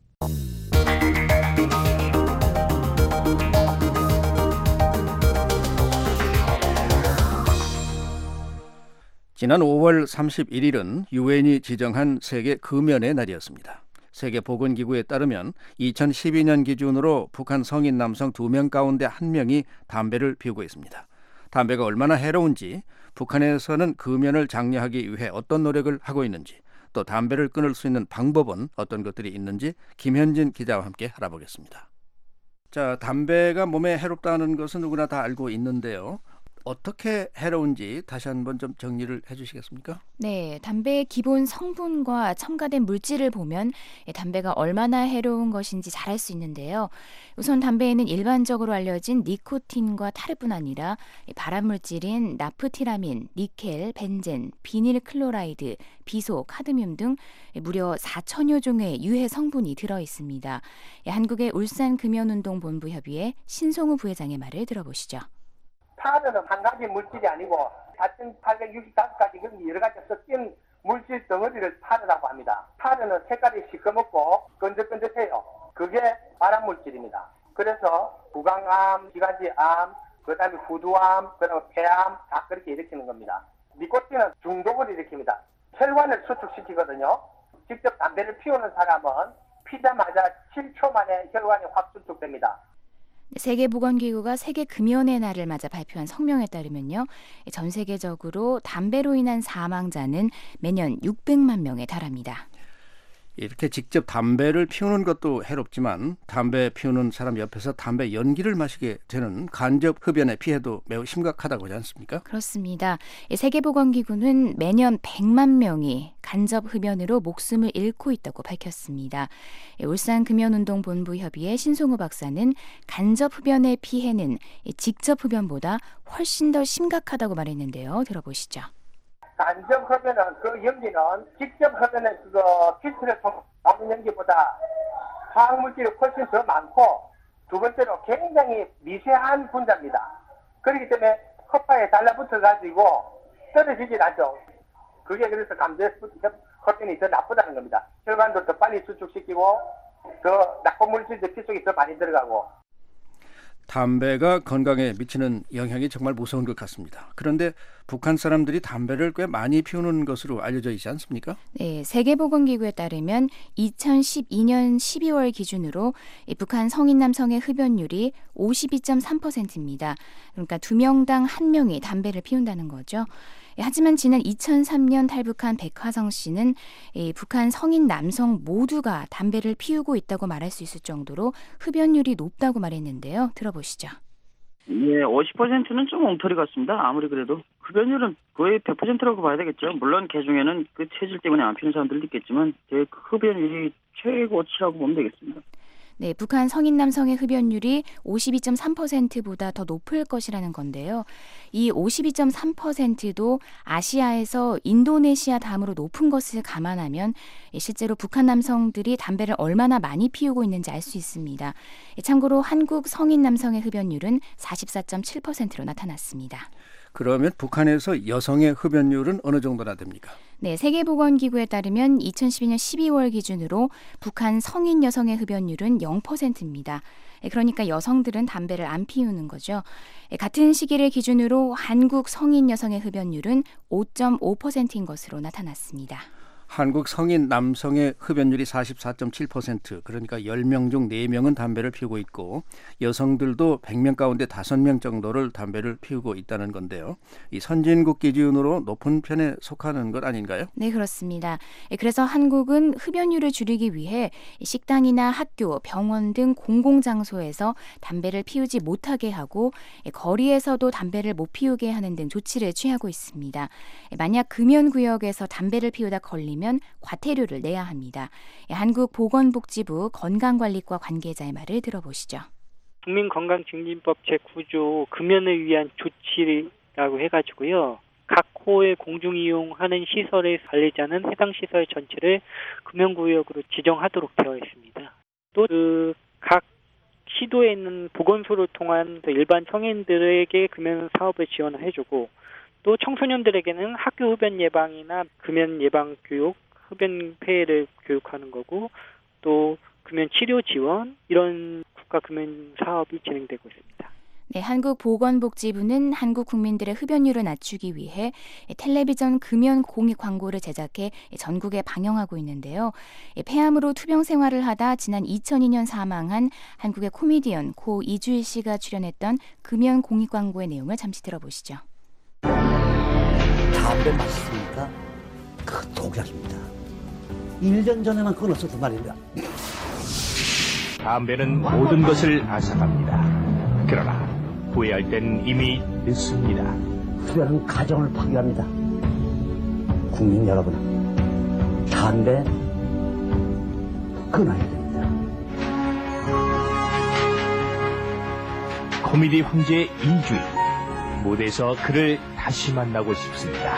지난 5월 31일은 유엔이 지정한 세계 금연의 날이었습니다. 세계보건기구에 따르면 2012년 기준으로 북한 성인 남성 2명 가운데 1명이 담배를 피우고 있습니다. 담배가 얼마나 해로운지, 북한에서는 금연을 장려하기 위해 어떤 노력을 하고 있는지, 또 담배를 끊을 수 있는 방법은 어떤 것들이 있는지 김현진 기자와 함께 알아보겠습니다. 자, 담배가 몸에 해롭다는 것은 누구나 다 알고 있는데요. 어떻게 해로운지 다시 한번 좀 정리를 해주시겠습니까?
네, 담배의 기본 성분과 첨가된 물질을 보면 담배가 얼마나 해로운 것인지 잘 알 수 있는데요. 우선 담배에는 일반적으로 알려진 니코틴과 타르뿐 아니라 발암물질인 나프티라민, 니켈, 벤젠, 비닐클로라이드, 비소, 카드뮴 등 무려 4천여 종의 유해 성분이 들어있습니다. 한국의 울산금연운동본부협의회 신송우 부회장의 말을 들어보시죠.
타르는 한 가지 물질이 아니고 4,865가지 여러 가지 섞인 물질 덩어리를 타르라고 합니다. 타르는 색깔이 시꺼멓고 끈적끈적해요. 그게 발암물질입니다. 그래서 구강암, 기관지암, 그다음에 후두암, 그다음에 폐암 다 그렇게 일으키는 겁니다. 니코틴은 중독을 일으킵니다. 혈관을 수축시키거든요. 직접 담배를 피우는 사람은 피자마자 7초 만에 혈관이 확 수축됩니다.
세계보건기구가 세계금연의 날을 맞아 발표한 성명에 따르면요, 전 세계적으로 담배로 인한 사망자는 매년 600만 명에 달합니다.
이렇게 직접 담배를 피우는 것도 해롭지만 담배 피우는 사람 옆에서 담배 연기를 마시게 되는 간접 흡연의 피해도 매우 심각하다고 하지 않습니까?
그렇습니다. 세계보건기구는 매년 100만 명이 간접 흡연으로 목숨을 잃고 있다고 밝혔습니다. 울산금연운동본부협의회 신송우 박사는 간접 흡연의 피해는 직접 흡연보다 훨씬 더 심각하다고 말했는데요. 들어보시죠.
간접 흡연은 그 연기는 직접 흡연의 필터를 통하는 연기보다 화학물질이 훨씬 더 많고, 두 번째로 굉장히 미세한 분자입니다. 그렇기 때문에 허파에 달라붙어가지고 떨어지질 않죠. 그게 그래서 간접 흡연이 더 나쁘다는 겁니다. 혈관도 더 빨리 수축시키고 더 나쁜 물질도 피 속에 더 많이 들어가고.
담배가 건강에 미치는 영향이 정말 무서운 것 같습니다. 그런데 북한 사람들이 담배를 꽤 많이 피우는 것으로 알려져 있지 않습니까?
네, 세계보건기구에 따르면 2012년 12월 기준으로 북한 성인 남성의 흡연율이 52.3%입니다. 그러니까 2명당 1명이 담배를 피운다는 거죠. 하지만 지난 2003년 탈북한 백화성 씨는 북한 성인 남성 모두가 담배를 피우고 있다고 말할 수 있을 정도로 흡연율이 높다고 말했는데요. 들어보시죠.
예, 50%는 좀 엉터리 같습니다. 아무리 그래도 흡연율은 거의 100%라고 봐야 되겠죠. 물론 개중에는 그 체질 때문에 안 피우는 사람들도 있겠지만 제 흡연율이 최고치라고 보면 되겠습니다.
네, 북한 성인 남성의 흡연율이 52.3%보다 더 높을 것이라는 건데요. 이 52.3%도 아시아에서 인도네시아 다음으로 높은 것을 감안하면 실제로 북한 남성들이 담배를 얼마나 많이 피우고 있는지 알 수 있습니다. 참고로 한국 성인 남성의 흡연율은 44.7%로 나타났습니다.
그러면 북한에서 여성의 흡연율은 어느 정도나 됩니까?
네, 세계보건기구에 따르면 2012년 12월 기준으로 북한 성인 여성의 흡연율은 0%입니다. 그러니까 여성들은 담배를 안 피우는 거죠. 같은 시기를 기준으로 한국 성인 여성의 흡연율은 5.5%인 것으로 나타났습니다.
한국 성인 남성의 흡연율이 44.7%, 그러니까 10명 중 4명은 담배를 피우고 있고 여성들도 100명 가운데 5명 정도를 담배를 피우고 있다는 건데요. 이 선진국 기준으로 높은 편에 속하는 것 아닌가요?
네, 그렇습니다. 그래서 한국은 흡연율을 줄이기 위해 식당이나 학교, 병원 등 공공장소에서 담배를 피우지 못하게 하고 거리에서도 담배를 못 피우게 하는 등 조치를 취하고 있습니다. 만약 금연구역에서 담배를 피우다 걸리면 않으면 과태료를 내야 합니다. 한국보건복지부 건강관리과 관계자의 말을 들어보시죠.
국민건강증진법 제9조 금연을 위한 조치라고 해가지고요. 각 호의 공중이용하는 시설의 관리자는 해당 시설 전체를 금연구역으로 지정하도록 되어 있습니다. 또 각 시도에 있는 보건소를 통한 일반 성인들에게 금연 사업을 지원을 해주고 또 청소년들에게는 학교 흡연 예방이나 금연 예방 교육, 흡연 폐해를 교육하는 거고 또 금연 치료 지원 이런 국가 금연 사업이 진행되고 있습니다.
네, 한국보건복지부는 한국 국민들의 흡연율을 낮추기 위해 텔레비전 금연 공익 광고를 제작해 전국에 방영하고 있는데요. 폐암으로 투병 생활을 하다 지난 2002년 사망한 한국의 코미디언 고 이주일 씨가 출연했던 금연 공익 광고의 내용을 잠시 들어보시죠.
담배 맛있습니까? 그 독약입니다. 1년 전에만 끊었어도 말입니다.
담배는 모든 것을 앗아갑니다. 그러나 후회할 땐 이미 늦습니다.
흡연은 가정을 파괴합니다. 국민 여러분, 담배 끊어야 됩니다.
코미디 황제 이주일, 무대에서 그를 다시 만나고 싶습니다.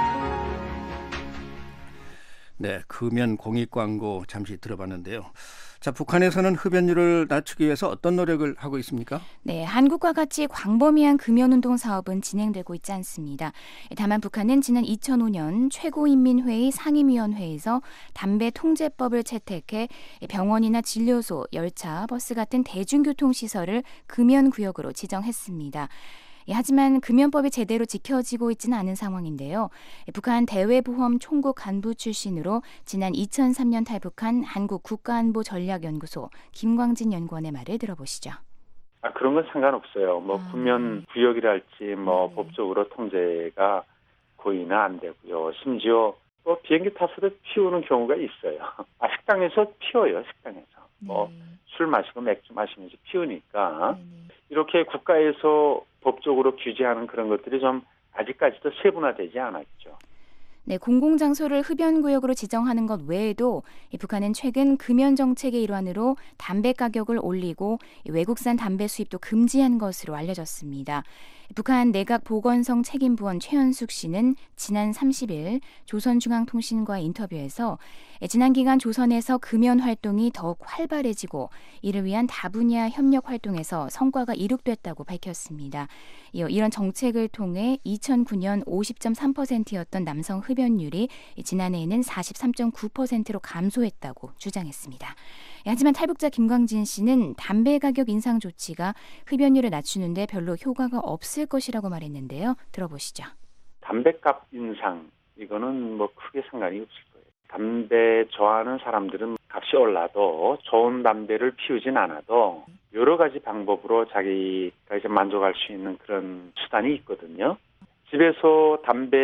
네, 금연 공익 광고 잠시 들어봤는데요. 자, 북한에서는 흡연율을 낮추기 위해서 어떤 노력을 하고 있습니까?
네, 한국과 같이 광범위한 금연운동 사업은 진행되고 있지 않습니다. 다만 북한은 지난 2005년 최고인민회의 상임위원회에서 담배 통제법을 채택해 병원이나 진료소, 열차, 버스 같은 대중교통시설을 금연구역으로 지정했습니다. 하지만 금연법이 제대로 지켜지고 있지는 않은 상황인데요. 북한 대외보험 총국 간부 출신으로 지난 2003년 탈북한 한국국가안보전략연구소 김광진 연구원의 말을 들어보시죠.
그런 건 상관없어요. 금연 구역이랄지 법적으로 통제가 거의는 안 되고요. 심지어 비행기 타서도 피우는 경우가 있어요. 식당에서 피워요. 식당에서. 술 마시고 맥주 마시면서 피우니까 이렇게 국가에서 법적으로 규제하는 그런 것들이 좀 아직까지도 세분화되지 않았죠.
네, 공공장소를 흡연구역으로 지정하는 것 외에도 북한은 최근 금연 정책의 일환으로 담배 가격을 올리고 외국산 담배 수입도 금지한 것으로 알려졌습니다. 북한 내각보건성 책임부원 최현숙 씨는 지난 30일 조선중앙통신과의 인터뷰에서 지난 기간 조선에서 금연 활동이 더욱 활발해지고 이를 위한 다분야 협력 활동에서 성과가 이룩됐다고 밝혔습니다. 이런 정책을 통해 2009년 50.3%였던 남성 흡연율이 지난해에는 43.9%로 감소했다고 주장했습니다. 하지만 탈북자 김광진 씨는 담배 가격 인상 조치가 흡연율을 낮추는데 별로 효과가 없을 것이라고 말했는데요. 들어보시죠.
담배값 인상 이거는 크게 상관이 없을 거예요. 담배 좋아하는 사람들은 값이 올라도 좋은 담배를 피우진 않아도 여러 가지 방법으로 자기가 이제 만족할 수 있는 그런 수단이 있거든요. 집에서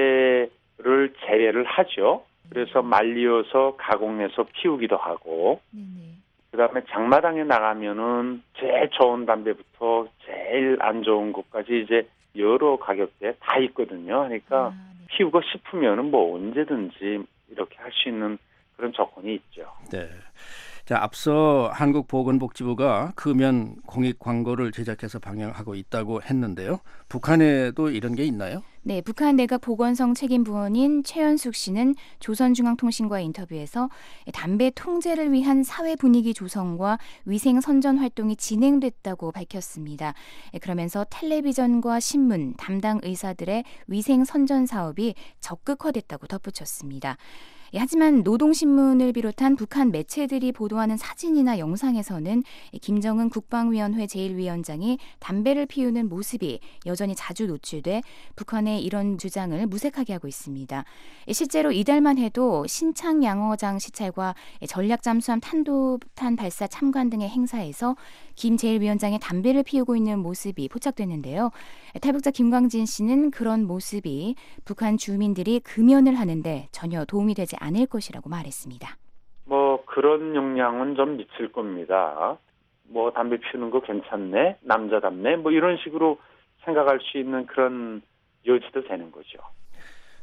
담배를 재배를 하죠. 그래서 말리어서 가공해서 피우기도 하고 그다음에 장마당에 나가면은 제일 좋은 담배부터 제일 안 좋은 것까지 이제 여러 가격대에 다 있거든요. 그러니까 피우고 싶으면은 언제든지 이렇게 할 수 있는 그런 조건이 있죠.
네. 자, 앞서 한국보건복지부가 금연 공익 광고를 제작해서 방영하고 있다고 했는데요. 북한에도 이런 게 있나요?
네, 북한 내각보건성 책임부원인 최현숙 씨는 조선중앙통신과의 인터뷰에서 담배 통제를 위한 사회 분위기 조성과 위생 선전 활동이 진행됐다고 밝혔습니다. 그러면서 텔레비전과 신문, 담당 의사들의 위생 선전 사업이 적극화됐다고 덧붙였습니다. 하지만 노동신문을 비롯한 북한 매체들이 보도하는 사진이나 영상에서는 김정은 국방위원회 제1위원장이 담배를 피우는 모습이 여전히 자주 노출돼 북한의 이런 주장을 무색하게 하고 있습니다. 실제로 이달만 해도 신창 양어장 시찰과 전략잠수함 탄도탄 발사 참관 등의 행사에서 김 제1위원장의 담배를 피우고 있는 모습이 포착됐는데요. 탈북자 김광진 씨는 그런 모습이 북한 주민들이 금연을 하는데 전혀 도움이 되지 않을 것이라고 말했습니다.
그런 영향은 좀 미칠 겁니다. 담배 피우는 거 괜찮네, 남자답네, 이런 식으로 생각할 수 있는 그런 여지도 되는 거죠.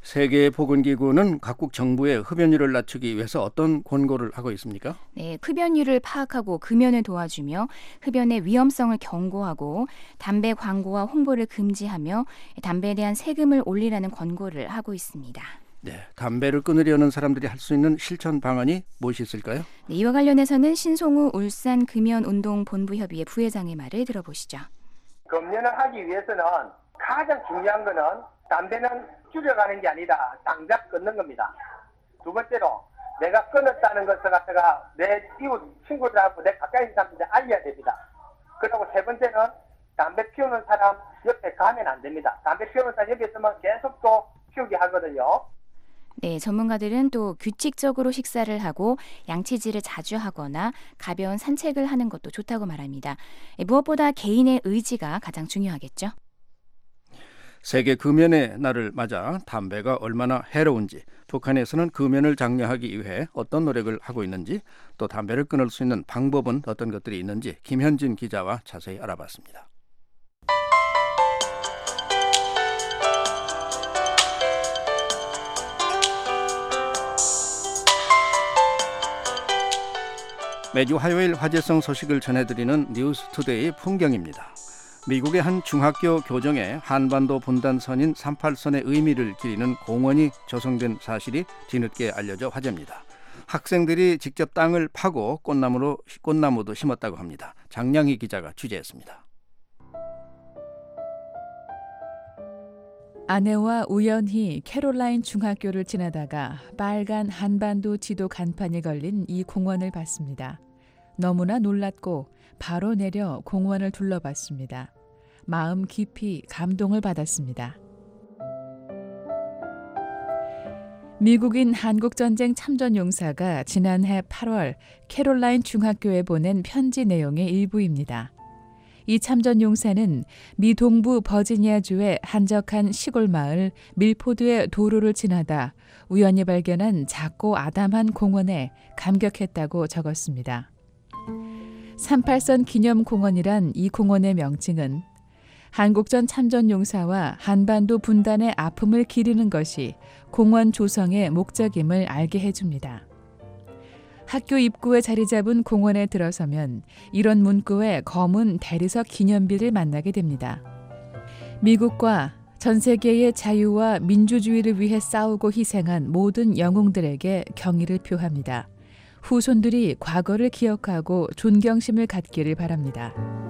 세계보건기구는 각국 정부의 흡연율을 낮추기 위해서 어떤 권고를 하고 있습니까?
네, 흡연율을 파악하고 금연을 도와주며 흡연의 위험성을 경고하고 담배 광고와 홍보를 금지하며 담배에 대한 세금을 올리라는 권고를 하고 있습니다.
네, 담배를 끊으려는 사람들이 할 수 있는 실천 방안이 무엇이 있을까요?
네, 이와 관련해서는 신송우 울산 금연운동본부협의회 부회장의 말을 들어보시죠.
금연을 하기 위해서는 가장 중요한 거는 담배는 줄여가는 게 아니라 당장 끊는 겁니다. 두 번째로 내가 끊었다는 것을 갖다가 내 이웃 친구들하고 내 가까이 있는 사람들한테 알려야 됩니다. 그리고 세 번째는 담배 피우는 사람 옆에 가면 안 됩니다. 담배 피우는 사람 옆에 있으면 계속 또 피우게 하거든요.
네, 전문가들은 또 규칙적으로 식사를 하고 양치질을 자주 하거나 가벼운 산책을 하는 것도 좋다고 말합니다. 무엇보다 개인의 의지가 가장 중요하겠죠.
세계 금연의 날을 맞아 담배가 얼마나 해로운지, 북한에서는 금연을 장려하기 위해 어떤 노력을 하고 있는지, 또 담배를 끊을 수 있는 방법은 어떤 것들이 있는지 김현진 기자와 자세히 알아봤습니다. 매주 화요일 화제성 소식을 전해드리는 뉴스투데이 풍경입니다. 미국의 한 중학교 교정에 한반도 분단선인 38선의 의미를 기리는 공원이 조성된 사실이 뒤늦게 알려져 화제입니다. 학생들이 직접 땅을 파고 꽃나무도 심었다고 합니다. 장량희 기자가 취재했습니다.
아내와 우연히 캐롤라인 중학교를 지나다가 빨간 한반도 지도 간판이 걸린 이 공원을 봤습니다. 너무나 놀랐고 바로 내려 공원을 둘러봤습니다. 마음 깊이 감동을 받았습니다. 미국인 한국전쟁 참전용사가 지난해 8월 캐롤라인 중학교에 보낸 편지 내용의 일부입니다. 이 참전용사는 미 동부 버지니아주의 한적한 시골 마을 밀포드의 도로를 지나다 우연히 발견한 작고 아담한 공원에 감격했다고 적었습니다. 38선 기념공원이란 이 공원의 명칭은 한국전 참전용사와 한반도 분단의 아픔을 기리는 것이 공원 조성의 목적임을 알게 해줍니다. 학교 입구에 자리 잡은 공원에 들어서면 이런 문구의 검은 대리석 기념비를 만나게 됩니다. 미국과 전 세계의 자유와 민주주의를 위해 싸우고 희생한 모든 영웅들에게 경의를 표합니다. 후손들이 과거를 기억하고 존경심을 갖기를 바랍니다.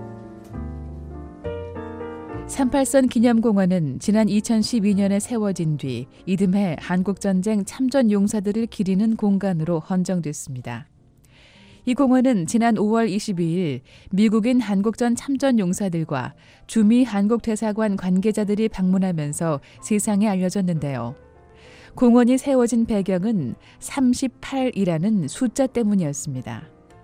38선 기념공원은 지난 2012년에 세워진 뒤 이듬해 한국전쟁 참전용사들을 기리는 공간으로 헌정됐습니다. 이 공원은 지난 5월 22일 미국인 한국전 참전용사들과 주미 한국대사관 관계자들이 방문하면서 세상에 알려졌는데요. 공원이 세워진 배경은 38이라는 숫자 때문이었습니다.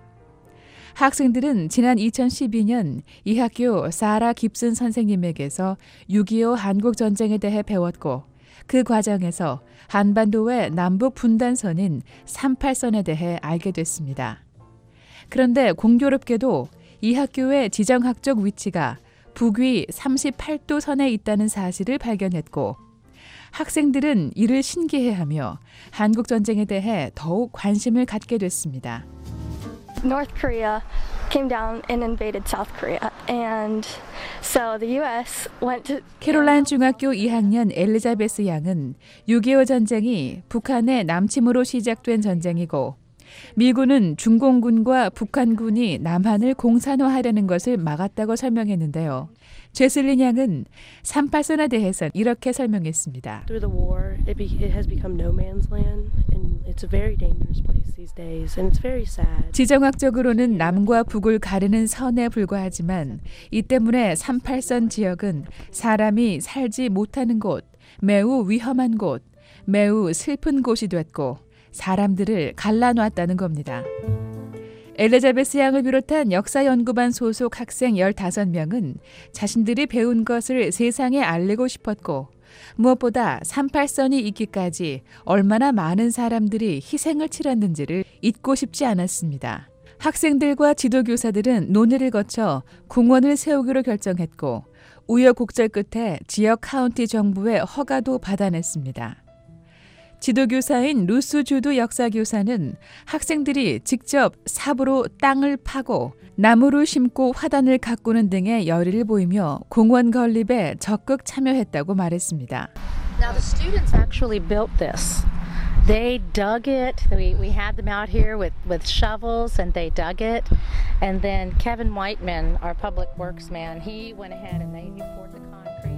학생들은 지난 2012년 이 학교 사라 깁슨 선생님에게서 6.25 한국전쟁에 대해 배웠고 그 과정에서 한반도의 남북 분단선인 38선에 대해 알게 됐습니다. 그런데 공교롭게도 이 학교의 지정학적 위치가 북위 38도 선에 있다는 사실을 발견했고 학생들은 이를 신기해하며 한국전쟁에 대해 더욱 관심을 갖게 됐습니다.
North Korea came down and invaded South Korea, and so the U.S. went to.
캐롤라인 중학교 2학년 엘리자베스 양은 6.25 전쟁이 북한의 남침으로 시작된 전쟁이고 미군은 중공군과 북한군이 남한을 공산화하려는 것을 막았다고 설명했는데요. 죄슬린 양은 38선에 대해서 이렇게 설명했습니다.
Through the war, it has become no man's land, and it's a very dangerous place these days, and it's very sad.
지정학적으로는 남과 북을 가르는 선에 불과하지만 이 때문에 38선 지역은 사람이 살지 못하는 곳, 매우 위험한 곳, 매우 슬픈 곳이 됐고 사람들을 갈라놨다는 겁니다. 엘리자베스 양을 비롯한 역사연구반 소속 학생 15명은 자신들이 배운 것을 세상에 알리고 싶었고 무엇보다 38선이 있기까지 얼마나 많은 사람들이 희생을 치렀는지를 잊고 싶지 않았습니다. 학생들과 지도교사들은 논의를 거쳐 공원을 세우기로 결정했고 우여곡절 끝에 지역 카운티 정부의 허가도 받아냈습니다. 지도교사인 루스 주드 역사교사는 학생들이 직접 삽으로 땅을 파고 나무를 심고 화단을 가꾸는 등의 열의를 보이며 공원 건립에 적극 참여했다고 말했습니다.
Now the students actually built this. They dug it. We had them out here with shovels and they dug it. And then Kevin Whiteman, our public works man, he went ahead and they poured the concrete.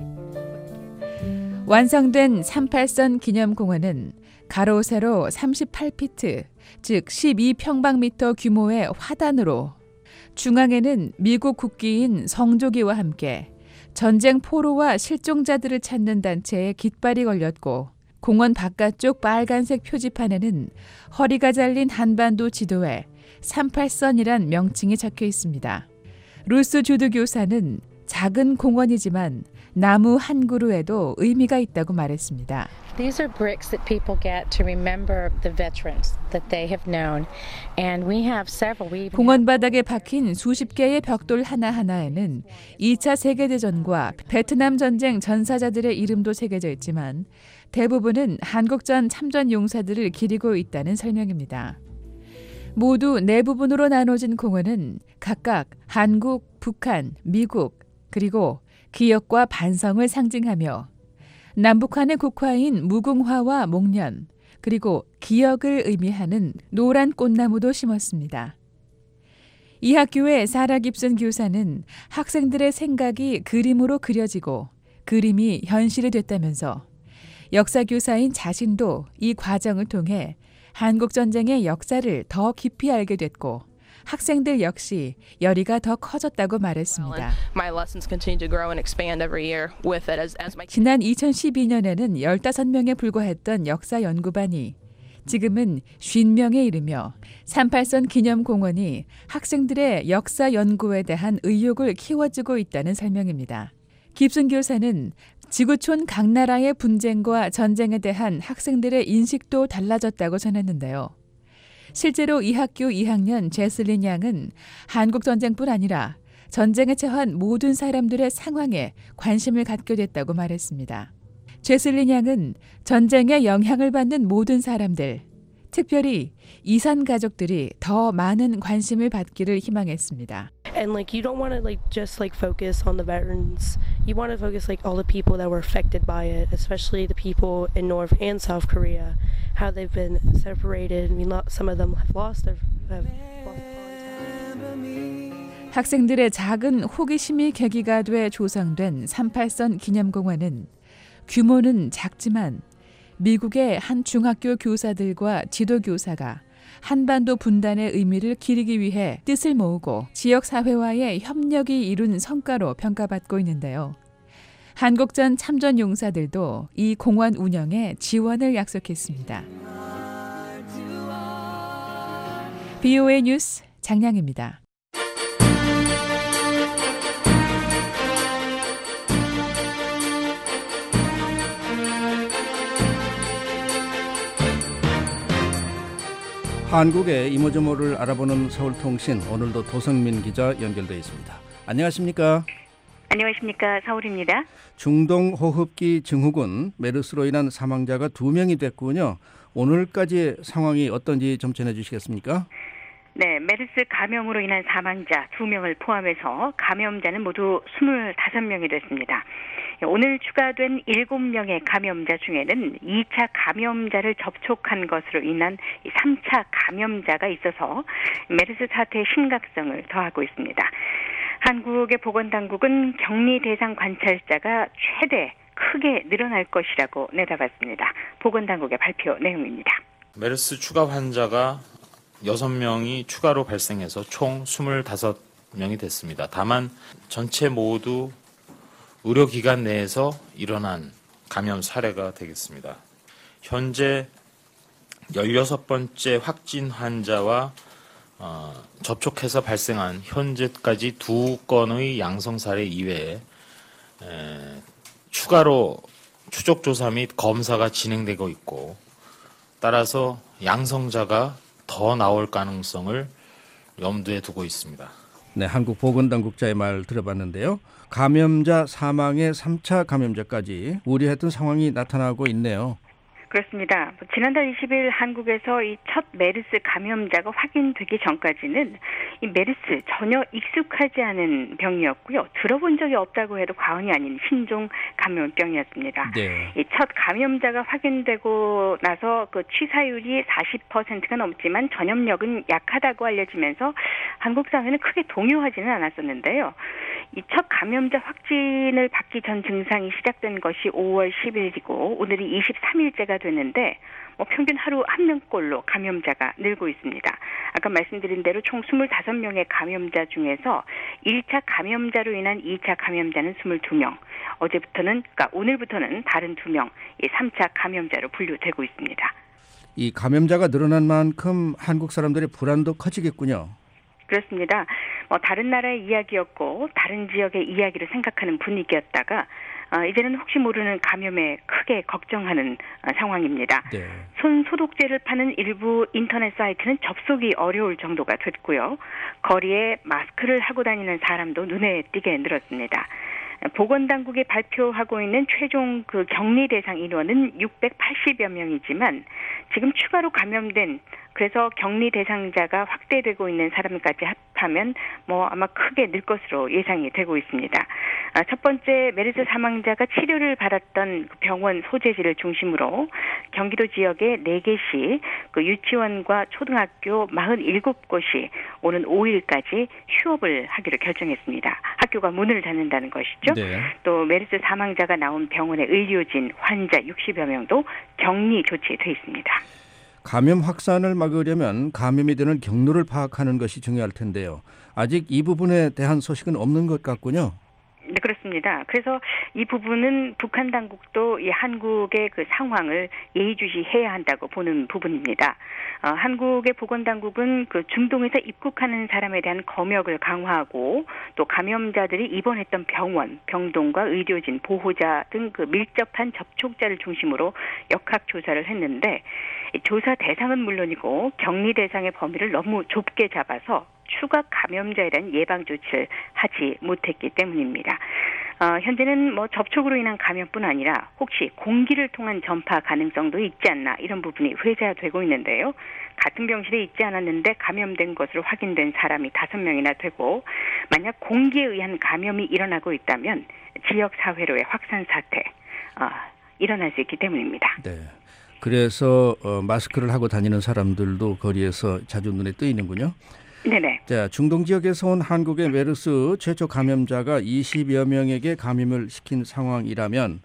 완성된 38선 기념공원은 가로 세로 38피트, 즉 12평방미터 규모의 화단으로 중앙에는 미국 국기인 성조기와 함께 전쟁 포로와 실종자들을 찾는 단체의 깃발이 걸렸고 공원 바깥쪽 빨간색 표지판에는 허리가 잘린 한반도 지도에 38선이란 명칭이 적혀 있습니다. 루스 주드 교사는 작은 공원이지만 나무 한 그루에도 의미가 있다고 말했습니다.
These are bricks that people get to remember the veterans that they have known. And we have several.
공원 바닥에 박힌 수십 개의 벽돌 하나하나에는 2차 세계대전과 베트남 전쟁 전사자들의 이름도 새겨져 있지만 대부분은 한국전 참전 용사들을 기리고 있다는 설명입니다. 모두 네 부분으로 나눠진 공원은 각각 한국, 북한, 미국, 그리고 기억과 반성을 상징하며 남북한의 국화인 무궁화와 목련, 그리고 기억을 의미하는 노란 꽃나무도 심었습니다. 이 학교의 사라 깁슨 교사는 학생들의 생각이 그림으로 그려지고 그림이 현실이 됐다면서 역사교사인 자신도 이 과정을 통해 한국전쟁의 역사를 더 깊이 알게 됐고 학생들 역시 열의가 더 커졌다고 말했습니다. 지난 2012년에는 15명에 불과했던 역사 연구반이 지금은 50명에 이르며 38선 기념공원이 학생들의 역사 연구에 대한 의욕을 키워주고 있다는 설명입니다. 깁슨 교사는 지구촌 각 나라의 분쟁과 전쟁에 대한 학생들의 인식도 달라졌다고 전했는데요. 실제로 이 학교 2학년 제슬린 양은 한국전쟁뿐 아니라 전쟁에 처한 모든 사람들의 상황에 관심을 갖게 됐다고 말했습니다. 제슬린 양은 전쟁에 영향을 받는 모든 사람들, 특별히 이산 가족들이 더 많은 관심을 받기를 희망했습니다.
And you don't want to just focus on the veterans. You want to focus all the people that were affected by it, especially the people in North and South Korea, how they've been separated. I mean, some of them have lost contact.
학생들의 작은 호기심이 계기가 돼 조성된 38선 기념공원은 규모는 작지만 미국의 한 중학교 교사들과 지도교사가 한반도 분단의 의미를 기리기 위해 뜻을 모으고 지역사회와의 협력이 이룬 성과로 평가받고 있는데요. 한국전 참전 용사들도 이 공원 운영에 지원을 약속했습니다. BOA 뉴스 장량입니다.
한국의 이모저모를 알아보는 서울통신, 오늘도 도성민 기자 연결되어 있습니다. 안녕하십니까?
안녕하십니까? 서울입니다.
중동호흡기 증후군 메르스로 인한 사망자가 2명이 됐군요. 오늘까지의 상황이 어떤지 좀 전해주시겠습니까?
네, 메르스 감염으로 인한 사망자 2명을 포함해서 감염자는 모두 25명이 됐습니다. 오늘 추가된 7명의 감염자 중에는 2차 감염자를 접촉한 것으로 인한 3차 감염자가 있어서 메르스 사태의 심각성을 더하고 있습니다. 한국의 보건당국은 격리 대상 관찰자가 최대 크게 늘어날 것이라고 내다봤습니다. 보건당국의 발표 내용입니다.
메르스 추가 환자가 6명이 추가로 발생해서 총 25명이 됐습니다. 다만 전체 모두 의료기관 내에서 일어난 감염 사례가 되겠습니다. 현재 16번째 확진 환자와 접촉해서 발생한 현재까지 2건의 양성 사례 이외에 추가로 추적조사 및 검사가 진행되고 있고 따라서 양성자가 더 나올 가능성을 염두에 두고 있습니다.
네, 한국 보건당국자의 말 들어봤는데요. 감염자 사망의 3차 감염자까지 우려했던 상황이 나타나고 있네요.
그렇습니다. 지난달 20일 한국에서 이 첫 메르스 감염자가 확인되기 전까지는 이 메르스 전혀 익숙하지 않은 병이었고요. 들어본 적이 없다고 해도 과언이 아닌 신종 감염병이었습니다.
네.
이 첫 감염자가 확인되고 나서 그 취사율이 40%가 넘지만 전염력은 약하다고 알려지면서 한국 사회는 크게 동요하지는 않았었는데요. 이 첫 감염자 확진을 받기 전 증상이 시작된 것이 5월 10일이고 오늘이 23일째가 됐는데 평균 하루 1명꼴로 감염자가 늘고 있습니다. 아까 말씀드린 대로 총 25명의 감염자 중에서 1차 감염자로 인한 2차 감염자는 22명, 그러니까 오늘부터는 다른 2명, 3차 감염자로 분류되고 있습니다.
이 감염자가 늘어난 만큼 한국 사람들의 불안도 커지겠군요.
그렇습니다. 다른 나라의 이야기였고 다른 지역의 이야기를 생각하는 분위기였다가 이제는 혹시 모르는 감염에 크게 걱정하는 상황입니다.
네.
손 소독제를 파는 일부 인터넷 사이트는 접속이 어려울 정도가 됐고요. 거리에 마스크를 하고 다니는 사람도 눈에 띄게 늘었습니다. 보건당국이 발표하고 있는 최종 그 격리 대상 인원은 680여 명이지만 지금 추가로 감염된 그래서 격리 대상자가 확대되고 있는 사람까지 합하면 아마 크게 늘 것으로 예상이 되고 있습니다. 첫 번째 메르스 사망자가 치료를 받았던 병원 소재지를 중심으로 경기도 지역에 4개시 그 유치원과 초등학교 47곳이 오는 5일까지 휴업을 하기로 결정했습니다. 학교가 문을 닫는다는 것이죠.
네.
또 메르스 사망자가 나온 병원의 의료진, 환자 60여 명도 격리 조치돼 있습니다.
감염 확산을 막으려면 감염이 되는 경로를 파악하는 것이 중요할 텐데요. 아직 이 부분에 대한 소식은 없는 것 같군요.
네, 그렇습니다. 그래서 이 부분은 북한 당국도 이 한국의 그 상황을 예의주시해야 한다고 보는 부분입니다. 한국의 보건당국은 그 중동에서 입국하는 사람에 대한 검역을 강화하고 또 감염자들이 입원했던 병원, 병동과 의료진, 보호자 등 그 밀접한 접촉자를 중심으로 역학조사를 했는데 조사 대상은 물론이고 격리 대상의 범위를 너무 좁게 잡아서 추가 감염자에 대한 예방 조치를 하지 못했기 때문입니다. 현재는 접촉으로 인한 감염뿐 아니라 혹시 공기를 통한 전파 가능성도 있지 않나 이런 부분이 회자되고 있는데요. 같은 병실에 있지 않았는데 감염된 것으로 확인된 사람이 5명이나 되고 만약 공기에 의한 감염이 일어나고 있다면 지역 사회로의 확산 사태 일어날 수 있기 때문입니다.
네. 그래서 마스크를 하고 다니는 사람들도 거리에서 자주 눈에 띄는군요.
네네.
자, 중동 지역에서 온 한국의 메르스 최초 감염자가 20여 명에게 감염을 시킨 상황이라면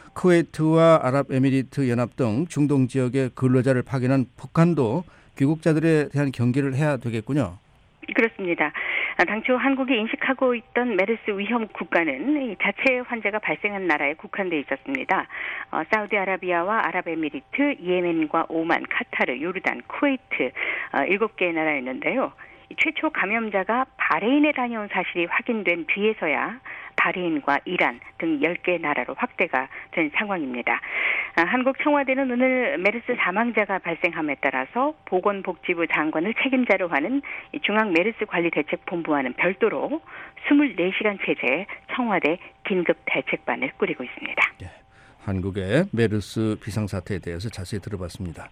쿠웨이트와 아랍에미리트 연합 등 중동 지역의 근로자를 파견한 북한도 귀국자들에 대한 경계를 해야 되겠군요.
그렇습니다. 당초 한국이 인식하고 있던 메르스 위험 국가는 자체 환자가 발생한 나라에 국한돼 있었습니다. 사우디아라비아와 아랍에미리트, 예멘과 오만, 카타르, 요르단, 쿠웨이트 7개의 나라였는데요. 최초 감염자가 바레인에 다녀온 사실이 확인된 뒤에서야 바레인과 이란 등 10개 나라로 확대가 된 상황입니다. 한국 청와대는 오늘 메르스 사망자가 발생함에 따라서 보건복지부 장관을 책임자로 하는 중앙메르스관리대책본부와는 별도로 24시간 체제의 청와대 긴급대책반을 꾸리고 있습니다.
네. 한국의 메르스 비상사태에 대해서 자세히 들어봤습니다.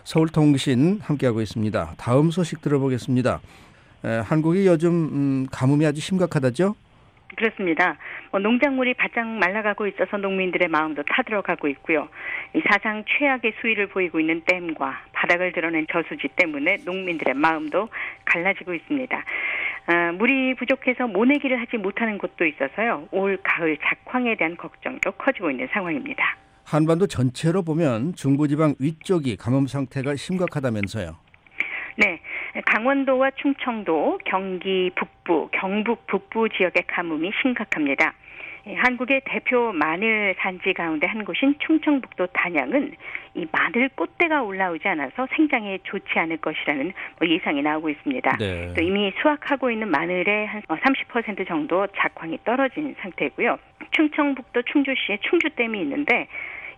서울통신 함께하고 있습니다. 다음 소식 들어보겠습니다. 한국이 요즘 가뭄이 아주 심각하다죠?
그렇습니다. 농작물이 바짝 말라가고 있어서 농민들의 마음도 타들어가고 있고요. 이 사상 최악의 수위를 보이고 있는 댐과 바닥을 드러낸 저수지 때문에 농민들의 마음도 갈라지고 있습니다. 물이 부족해서 모내기를 하지 못하는 곳도 있어서요. 올 가을 작황에 대한 걱정도 커지고 있는 상황입니다.
한반도 전체로 보면 중부지방 위쪽이 가뭄 상태가 심각하다면서요.
네, 강원도와 충청도, 경기 북부, 경북 북부 지역의 가뭄이 심각합니다. 한국의 대표 마늘 산지 가운데 한 곳인 충청북도 단양은 이 마늘 꽃대가 올라오지 않아서 생장에 좋지 않을 것이라는 예상이 나오고 있습니다.
네.
또 이미 수확하고 있는 마늘의 한 30% 정도 작황이 떨어진 상태고요. 충청북도 충주시에 충주댐이 있는데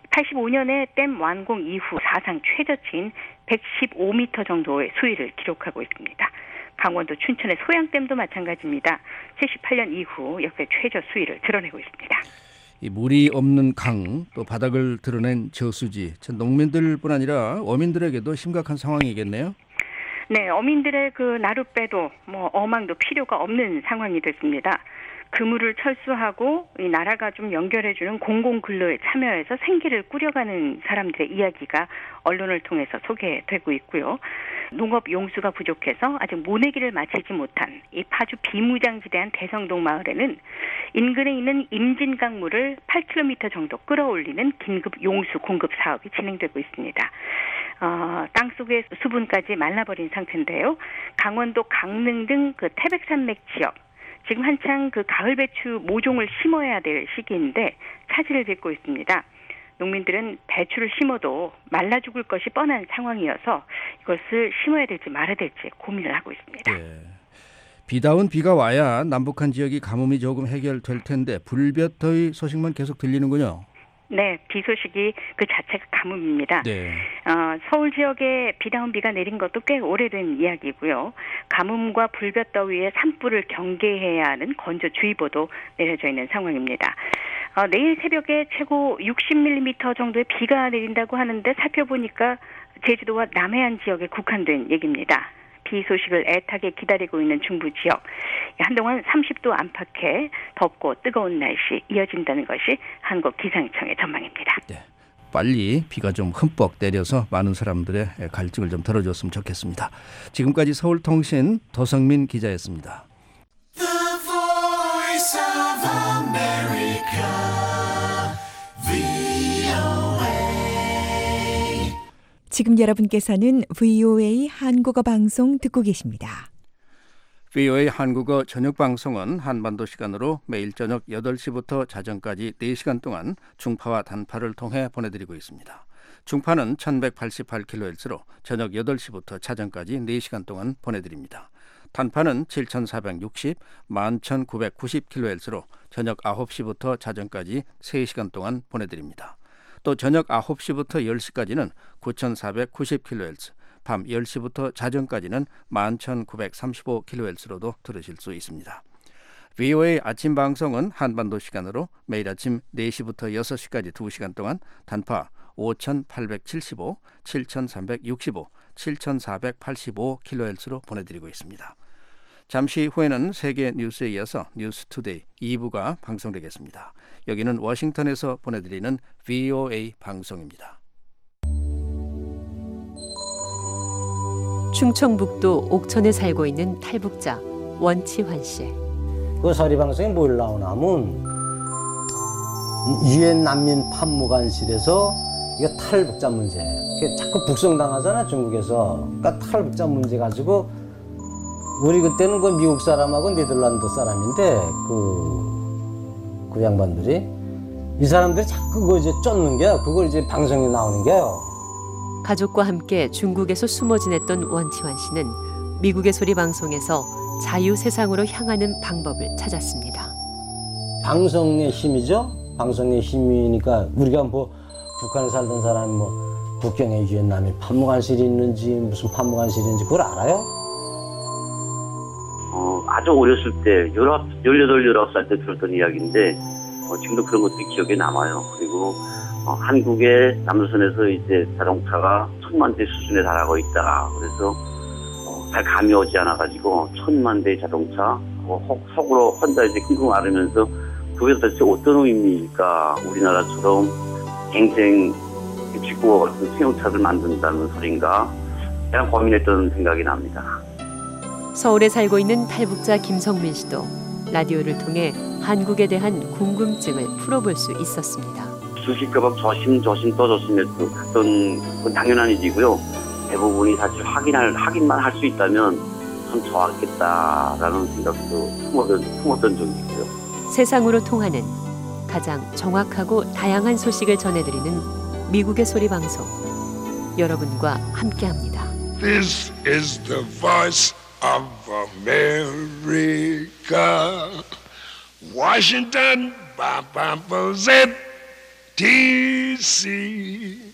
85년에 댐 완공 이후 사상 최저치인 115m 정도의 수위를 기록하고 있습니다. 강원도 춘천의 소양댐도 마찬가지입니다. 78년 이후 역대 최저 수위를 드러내고 있습니다.
이 물이 없는 강, 또 바닥을 드러낸 저수지, 농민들뿐 아니라 어민들에게도 심각한 상황이겠네요.
네, 어민들의 그 나룻배도 어망도 필요가 없는 상황이 됐습니다. 그물을 철수하고 이 나라가 좀 연결해주는 공공근로에 참여해서 생계를 꾸려가는 사람들의 이야기가 언론을 통해서 소개되고 있고요. 농업 용수가 부족해서 아직 모내기를 마치지 못한 이 파주 비무장지대한 대성동 마을에는 인근에 있는 임진강물을 8km 정도 끌어올리는 긴급 용수 공급 사업이 진행되고 있습니다. 땅속의 수분까지 말라버린 상태인데요. 강원도 강릉 등 그 태백산맥 지역, 지금 한창 그 가을 배추 모종을 심어야 될 시기인데 차질을 빚고 있습니다. 농민들은 배추를 심어도 말라 죽을 것이 뻔한 상황이어서 이것을 심어야 될지 말아야 될지 고민을 하고 있습니다.
네. 비다운 비가 와야 남북한 지역이 가뭄이 조금 해결될 텐데 불볕더위 소식만 계속 들리는군요.
네, 비 소식이 그 자체가 가뭄입니다.
네.
서울 지역에 비다운 비가 내린 것도 꽤 오래된 이야기고요. 가뭄과 불볕더위에 산불을 경계해야 하는 건조주의보도 내려져 있는 상황입니다. 내일 새벽에 최고 60mm 정도의 비가 내린다고 하는데 살펴보니까 제주도와 남해안 지역에 국한된 얘기입니다. 비 소식을 애타게 기다리고 있는 중부 지역, 한동안 30도 안팎의 덥고 뜨거운 날씨 이어진다는 것이 한국기상청의 전망입니다.
네, 빨리 비가 좀 흠뻑 내려서 많은 사람들의 갈증을 좀 덜어줬으면 좋겠습니다. 지금까지 서울통신 도성민 기자였습니다.
The Voice of America, VOA.
지금 여러분께서는 VOA 한국어 방송 듣고 계십니다.
VOA 한국어 저녁 방송은 한반도 시간으로 매일 저녁 8시부터 자정까지 4시간 동안 중파와 단파를 통해 보내드리고 있습니다. 중파는 1188kHz로 저녁 8시부터 자정까지 4시간 동안 보내드립니다. 단파는 7460, 11990kHz로 저녁 9시부터 자정까지 3시간 동안 보내드립니다. 또 저녁 9시부터 10시까지는 9490kHz, 밤 10시부터 자정까지는 11935kHz로도 들으실 수 있습니다. VOA 아침 방송은 한반도 시간으로 매일 아침 4시부터 6시까지 2시간 동안 단파 5875, 7365, 7485kHz로 보내드리고 있습니다. 잠시 후에는 세계 뉴스에 이어서 뉴스투데이 2부가 방송되겠습니다. 여기는 워싱턴에서 보내드리는 VOA 방송입니다.
충청북도 옥천에 살고 있는 탈북자 원치환 씨.
그 서리방송에 뭘 나오냐면 유엔 난민 판무관실에서 이거 탈북자 문제. 자꾸 북송당하잖아 중국에서. 그러니까 탈북자 문제 가지고 우리 그때는 그 미국 사람하고 네덜란드 사람인데 그 양반들이 이 사람들이 자꾸 그거 이제 쫓는 게요. 그걸 이제 방송에 나오는 게요.
가족과 함께 중국에서 숨어 지냈던 원치환 씨는 미국의 소리 방송에서 자유 세상으로 향하는 방법을 찾았습니다.
방송의 힘이죠. 방송의 힘이니까 우리가 뭐 북한에 살던 사람이 뭐 북경에 유엔 난민 판무관실이 있는지 무슨 판무관실이 있는지 그걸 알아요?
아주 어렸을 때 18, 19살 때 들었던 이야기인데 지금도 그런 것들이 기억에 남아요. 그리고 한국의 남조선에서 이제 자동차가 1000만 대 수준에 달하고 있다. 그래서 잘 감이 오지 않아가지고 1000만 대의 자동차 속으로 혼자 이제 끙끙 앓으면서 그게 도대체 어떤 의미일까? 우리나라처럼 갱생 직구와 같은 승용차를 만든다는 소린가? 그냥 고민했던 생각이 납니다.
서울에 살고 있는 탈북자 김성민 씨도 라디오를 통해 한국에 대한 궁금증을 풀어볼 수 있었습니다.
수식급업 조심조심 또 조심했던 건 당연한 일이고요. 대부분이 사실 확인만 할 수 있다면 참 좋았겠다라는 생각도 품었던 적이 있고요.
세상으로 통하는 가장 정확하고 다양한 소식을 전해드리는 미국의 소리 방송. 여러분과 함께합니다.
This is the voice of America. Washington, DC.